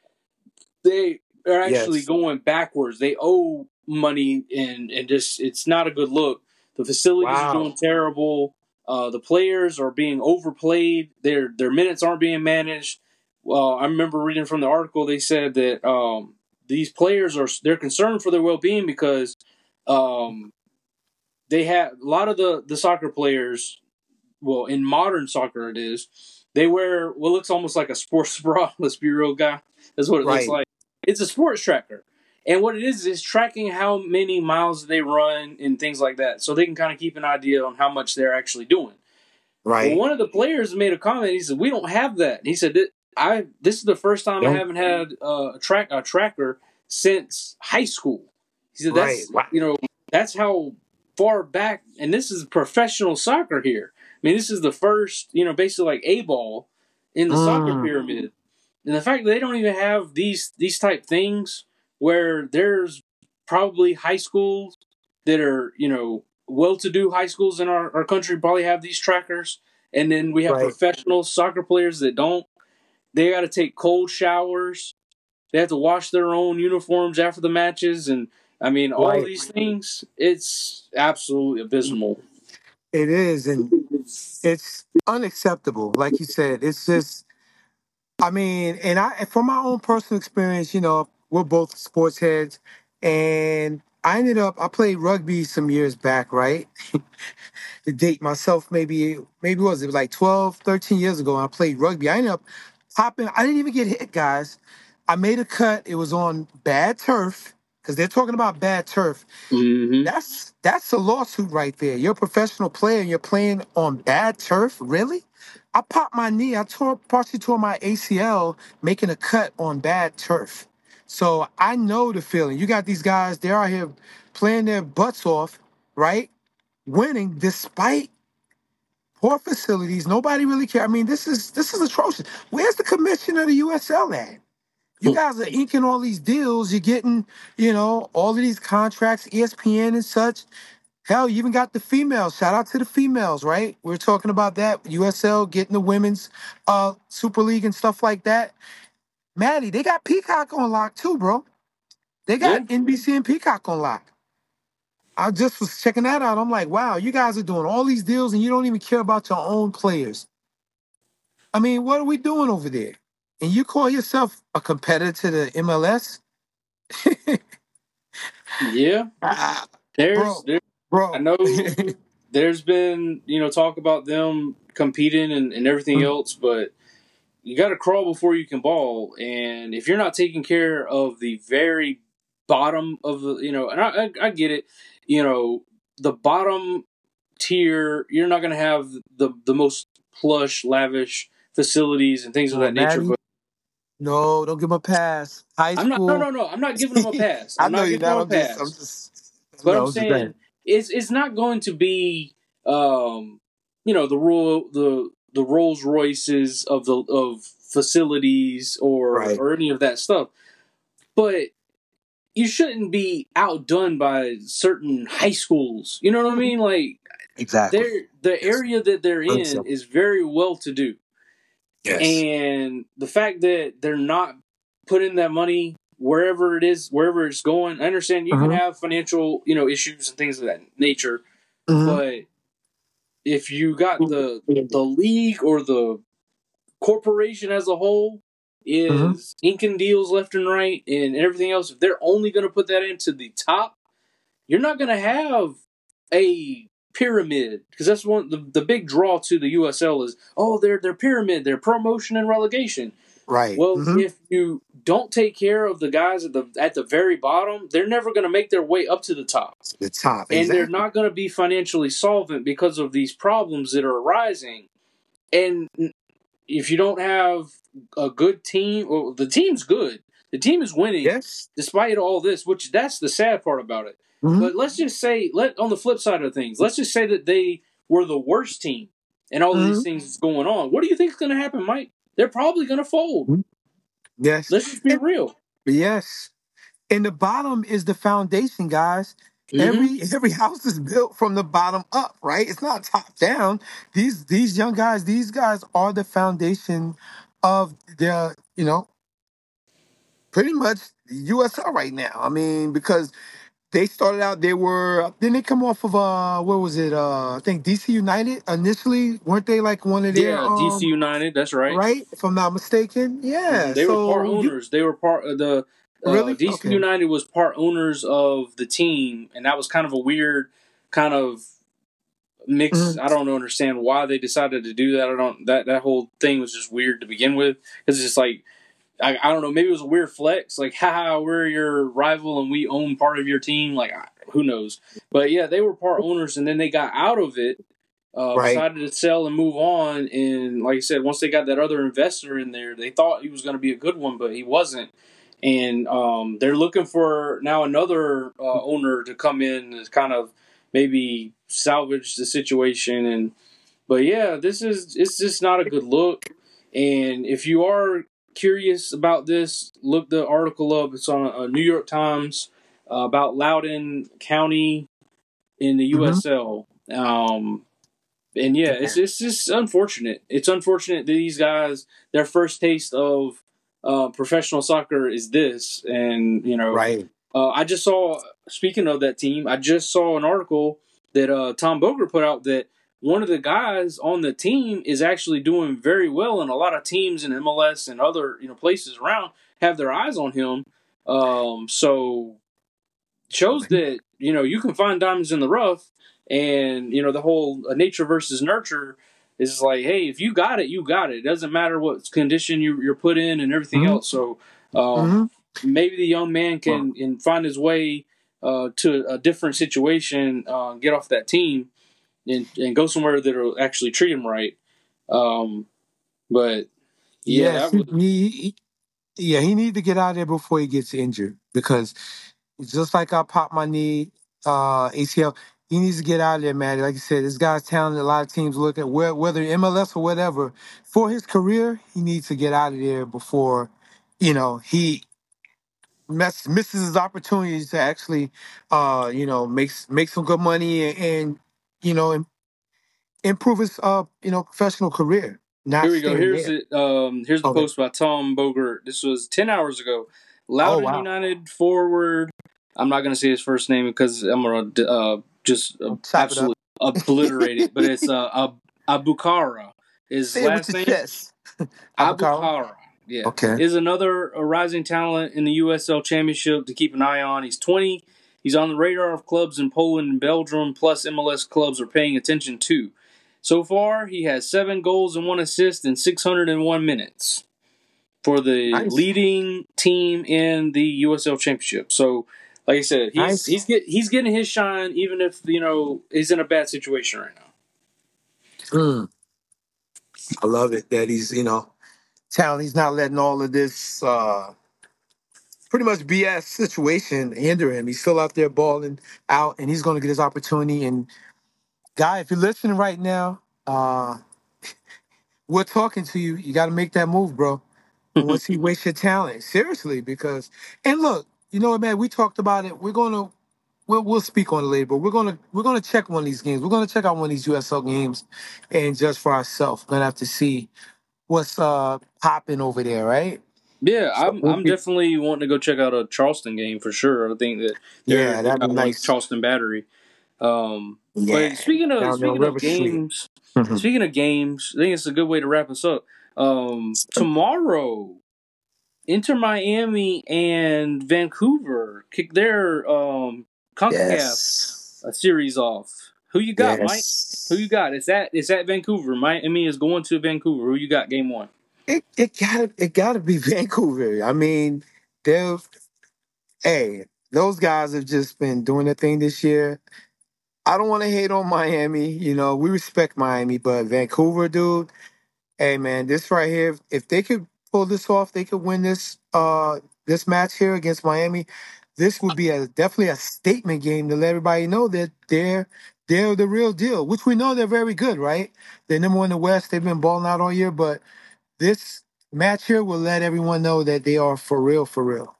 They are actually Yes. going backwards. They owe money, and and just it's not a good look. The facilities are Wow. doing terrible. Uh, the players are being overplayed. Their their minutes aren't being managed. Well, I remember reading from the article. They said that um, these players are they're concerned for their well being because um, they have a lot of the the soccer players. Well, in modern soccer, it is they wear what looks almost like a sports bra. Let's be real, guy. That's what it looks Right. like. It's a sports tracker. And what it is is tracking how many miles they run and things like that. So they can kind of keep an idea on how much they're actually doing. Well, Right. one of the players made a comment. He said, "We don't have that." He said, "I this is the first time I Don't- haven't had uh, a track a tracker since high school." He said, Right. "That's Wow. you know that's how far back, and this is professional soccer here. I mean, this is the first you know basically like A ball in the soccer Mm. pyramid, and the fact that they don't even have these these type things where there's probably high schools that are you know." well-to-do high schools in our, our country probably have these trackers, and then we have Right. professional soccer players that don't. They got to take cold showers. They have to wash their own uniforms after the matches, and I mean all Right. of these things. It's absolutely abysmal. It is, and it's unacceptable. Like you said, it's just. I mean, and I, from my own personal experience, you know, we're both sports heads, and I ended up. I played rugby some years back, right? To date myself, maybe maybe what was it like twelve, thirteen years ago. I played rugby. I ended up popping. I didn't even get hit, guys. I made a cut. It was on bad turf because they're talking about bad turf. Mm-hmm. That's that's a lawsuit right there. You're a professional player and you're playing on bad turf. Really? I popped my knee. I tore partially tore my A C L making a cut on bad turf. So I know the feeling. You got these guys. They're out here playing their butts off, right? Winning despite poor facilities. Nobody really care. I mean, this is this is atrocious. Where's the commissioner of the U S L at? You guys are inking all these deals. You're getting, you know, all of these contracts, E S P N and such. Hell, you even got the females. Shout out to the females, right? We're talking about that. U S L getting the women's uh, Super League and stuff like that. Maddie, they got Peacock on lock too, bro. They got Yeah. N B C and Peacock on lock. I just was checking that out. I'm like, wow, you guys are doing all these deals and you don't even care about your own players. I mean, what are we doing over there? And you call yourself a competitor to the M L S? Yeah. Ah, There's, bro, there, bro. I know there's been you know talk about them competing and, and everything else, but you got to crawl before you can ball. And if you're not taking care of the very bottom of the, you know, and I, I, I get it, you know, the bottom tier, you're not going to have the the most plush, lavish facilities and things of Oh, that nature. Maddie, But no, don't give him a pass. High I'm not. No, school. no, no. I'm not giving them a pass. I I'm know not you're giving them not. a I'm just, pass. I'm just, But no, I'm I'm just saying saying. it's it's not going to be um, you know the rule the the Rolls Royces of the of facilities or Right. or any of that stuff, but you shouldn't be outdone by certain high schools. You know what I mean? Like Exactly. they're the Yes. area that they're in Understand. is very well to do. Yes. And the fact that they're not putting that money wherever it is, wherever it's going, I understand you can Mhm. have financial, you know, issues and things of that nature, Mhm. but if you got the the league or the corporation as a whole Mhm. is inking deals left and right and everything else, if they're only going to put that into the top, you're not going to have a pyramid, because that's one the, the big draw to the U S L is, oh, they're they're pyramid, they're promotion and relegation. Right. Well, Mhm. if you don't take care of the guys at the at the very bottom, they're never going to make their way up to the top, The top. and Exactly. they're not going to be financially solvent because of these problems that are arising. And if you don't have a good team, well, the team's good. The team is winning Yes. despite all this, which that's the sad part about it. Mhm. But let's just say, let on the flip side of things, let's just say that they were the worst team and all of these Mhm. things is going on. What do you think is going to happen, Mike? They're probably going to fold. Yes. Let's just be And- real. yes. And the bottom is the foundation, guys. Mhm. Every every house is built from the bottom up, right? It's not top down. These these young guys, these guys are the foundation of their, you know, pretty much U S L right now. I mean, because they started out, they were didn't they come off of uh what was it? Uh I think D C United initially, weren't they like one of their Yeah, D C um United, that's right. right? If I'm not mistaken. Yeah. Mhm. They were part So you owners. They were part of the uh, really? D C Okay. United was part owners of the team, and that was kind of a weird kind of mix. Mhm. I don't understand why they decided to do that. I don't that that whole thing was just weird to begin with, because it's just like I, I don't know, maybe it was a weird flex, like haha, we're your rival and we own part of your team. Like who knows? But yeah, they were part owners, and then they got out of it. Uh, Right. decided to sell and move on, and like I said, once they got that other investor in there, they thought he was going to be a good one, but he wasn't. And um, they're looking for now another uh, owner to come in and kind of maybe salvage the situation. And but yeah, this is it's just not a good look. And if you are curious about this, look the article up. It's on uh, New York Times uh, about Loudoun County in the Mhm. U S L. Um, and yeah, it's it's just unfortunate. It's unfortunate that these guys, their first taste of uh, professional soccer is this. And you know, Right. uh, I just saw. Speaking of that team, I just saw an article that uh, Tom Boger put out that one of the guys on the team is actually doing very well, and a lot of teams in M L S and other you know places around have their eyes on him. Um, so shows that you know you can find diamonds in the rough, and you know the whole uh, nature versus nurture is like, hey, if you got it, you got it. It doesn't matter what condition you, you're put in and everything Mhm. else. So um, maybe the young man can, can find his way uh, to a different situation, uh, get off that team, and, and go somewhere that'll actually treat him right. Um, but yeah, Yes. that was, He, he, yeah, he need to get out of there before he gets injured, because just like I popped my knee, uh, A C L, he needs to get out of there, man. Like you said, this guy's talented. A lot of teams look at where, whether M L S or whatever, for his career, he needs to get out of there before, you know, he mess, misses his opportunities to actually, uh, you know, make make some good money and, and you know, im- improve his, uh, you know, professional career. Not here we go. staying Here's there. it. Um, here's the Okay. post by Tom Bogert. This was ten hours ago. Oh Loudoun wow. United forward. I'm not going to say his first name because I'm going to uh, just uh, Type it up. absolutely obliterate it. But it's uh, Ab- Abukara. His Say it with last your name chest. Abukara. Abukara. Yeah, Okay. is another uh, rising talent in the U S L Championship to keep an eye on. He's twenty. He's on the radar of clubs in Poland and Belgium, plus M L S clubs are paying attention to. So far, he has seven goals and one assist in six hundred one minutes for the Nice. leading team in the U S L Championship. So, like I said, he's Nice. he's get, he's getting his shine, even if you know he's in a bad situation right now. Mm. I love it that he's, you know, talent. He's not letting all of this uh, pretty much B S situation hinder him. He's still out there balling out, and he's going to get his opportunity. And guy, if you're listening right now, uh, we're talking to you. You got to make that move, bro. I want to see waste your talent seriously because. And look, you know what, man? We talked about it. We're gonna we'll we'll speak on it later, but we're gonna we're gonna check one of these games. We're gonna check out one of these U S L games, and just for ourselves, we're gonna have to see what's uh popping over there, right? Yeah, So I'm we'll I'm be, definitely wanting to go check out a Charleston game for sure. I think that they're yeah, they that'd be got one nice. Charleston Battery. Um, Yeah, but speaking of down there on speaking of River Street. games, speaking of games, I think it's a good way to wrap us up. Um, tomorrow, Inter Miami and Vancouver kick their um CONCACAF Yes, a series off. Who you got, Mike? Who you yes. got? It's at it's at Vancouver. Miami is going to Vancouver. Who you got? Game one. It it gotta it gotta be Vancouver. I mean, they've hey, those guys have just been doing their thing this year. I don't want to hate on Miami. You know, we respect Miami, but Vancouver, dude. Hey, man, this right here. If they could pull this off, they could win this uh this match here against Miami. This would be a definitely a statement game to let everybody know that they're they're the real deal. Which we know they're very good, right? They're number one in the West. They've been balling out all year, but this match here will let everyone know that they are for real, for real.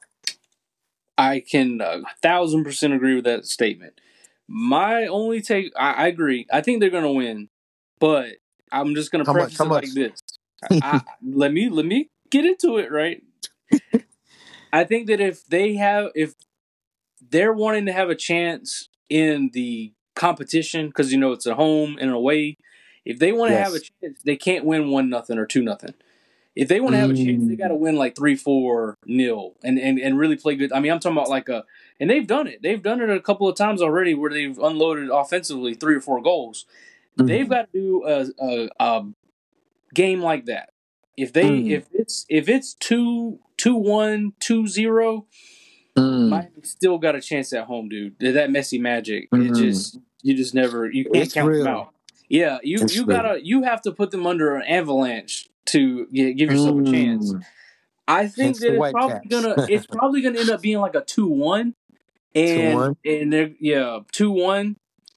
I can a thousand percent agree with that statement. My only take, I, I agree. I think they're gonna win, but I'm just gonna How much? preface How it much? like this. I, let me let me get into it, right? I think that if they have, if they're wanting to have a chance in the competition, because you know it's a home and away, if they want to have a Yes. chance, they can't win one nothing or two nothing. If they want to have a chance, they got to Mm. win like three, four nil, and, and and really play good. I mean, I'm talking about like a, and they've done it. They've done it a couple of times already where they've unloaded offensively three or four goals. They've Mm. got to do a, a, a game like that. If they Mm. if it's if it's two two one two zero, Mm. Miami still got a chance at home, dude. That Messi magic, it Mm. just you just never you can't It's count them real. out. Yeah, you It's you real. gotta you have to put them under an avalanche to gi- give yourself a chance. Mm. I think Hence that the it's White probably Caps. gonna it's probably gonna end up being like a two one Two and one. and they're yeah two one.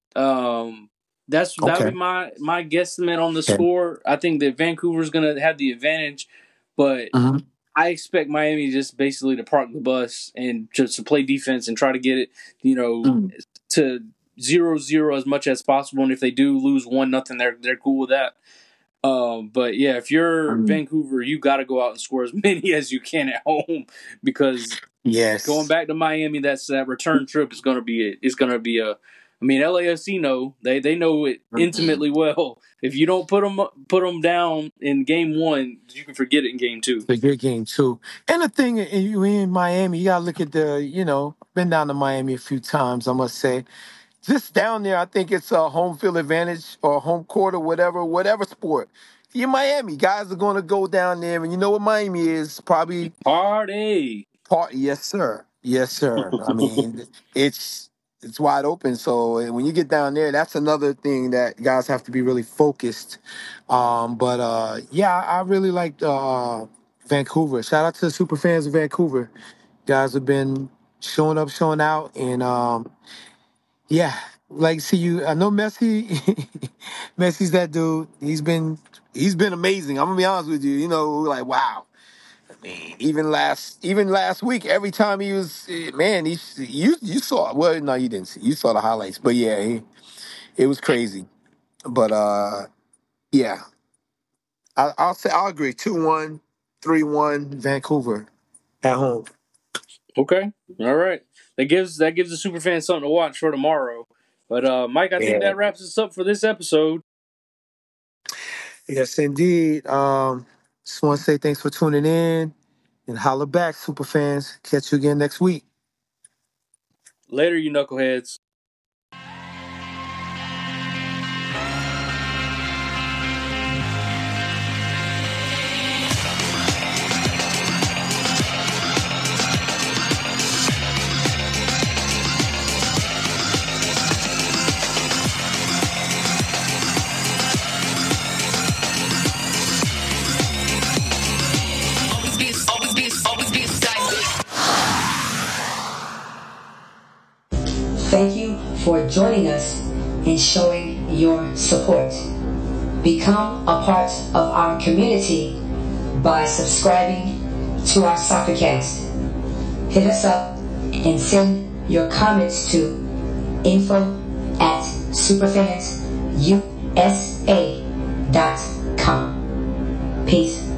Um, that's that would Okay. be my my guesstimate on the Okay. score. I think that Vancouver's gonna have the advantage, but Mm-hmm. I expect Miami just basically to park the bus and just to play defense and try to get it, you know, Mm. to zero zero as much as possible. And if they do lose one nothing, they're they're cool with that. Um, but yeah, if you're Mm. Vancouver, you got to go out and score as many as you can at home because Yes. going back to Miami, that's that return trip is going to be it. It's going to be a. I mean, L A F C know they they know it Mm-hmm. intimately well. If you don't put them put them down in game one, you can forget it in game two. It's a good game too. And the thing, in, in in Miami, you gotta look at the. You know, been down to Miami a few times. I must say, just down there, I think it's a home field advantage or home court or whatever, whatever sport. You're Miami, guys are gonna go down there, and you know what Miami is probably Party. part. Yes, sir. Yes, sir. I mean, it's it's wide open. So uh, when you get down there, that's another thing that guys have to be really focused. Um, but uh, yeah, I I really liked uh, Vancouver. Shout out to the super fans of Vancouver. Guys have been showing up, showing out, and um, yeah, like see you. I know Messi. Messi's that dude. He's been he's been amazing. I'm gonna be honest with you. You know, like wow. I mean, even last even last week, every time he was eh, man, he you you saw well, no, you didn't see. You saw the highlights, but yeah, he, it was crazy. But uh, yeah, I, I'll say I'll agree. Two one, three one, Vancouver at home. Okay. All right. That gives that gives the super fans something to watch for tomorrow. But uh, Mike, I think Yeah. that wraps us up for this episode. Yes, indeed. Um, just want to say thanks for tuning in and holla back, super fans. Catch you again next week. Later, you knuckleheads. Always be, always be, always be excited. Thank you for joining us and showing your support. Become a part of our community by subscribing to our Soccercast. Hit us up and send your comments to info at superfansusa dot com. Peace.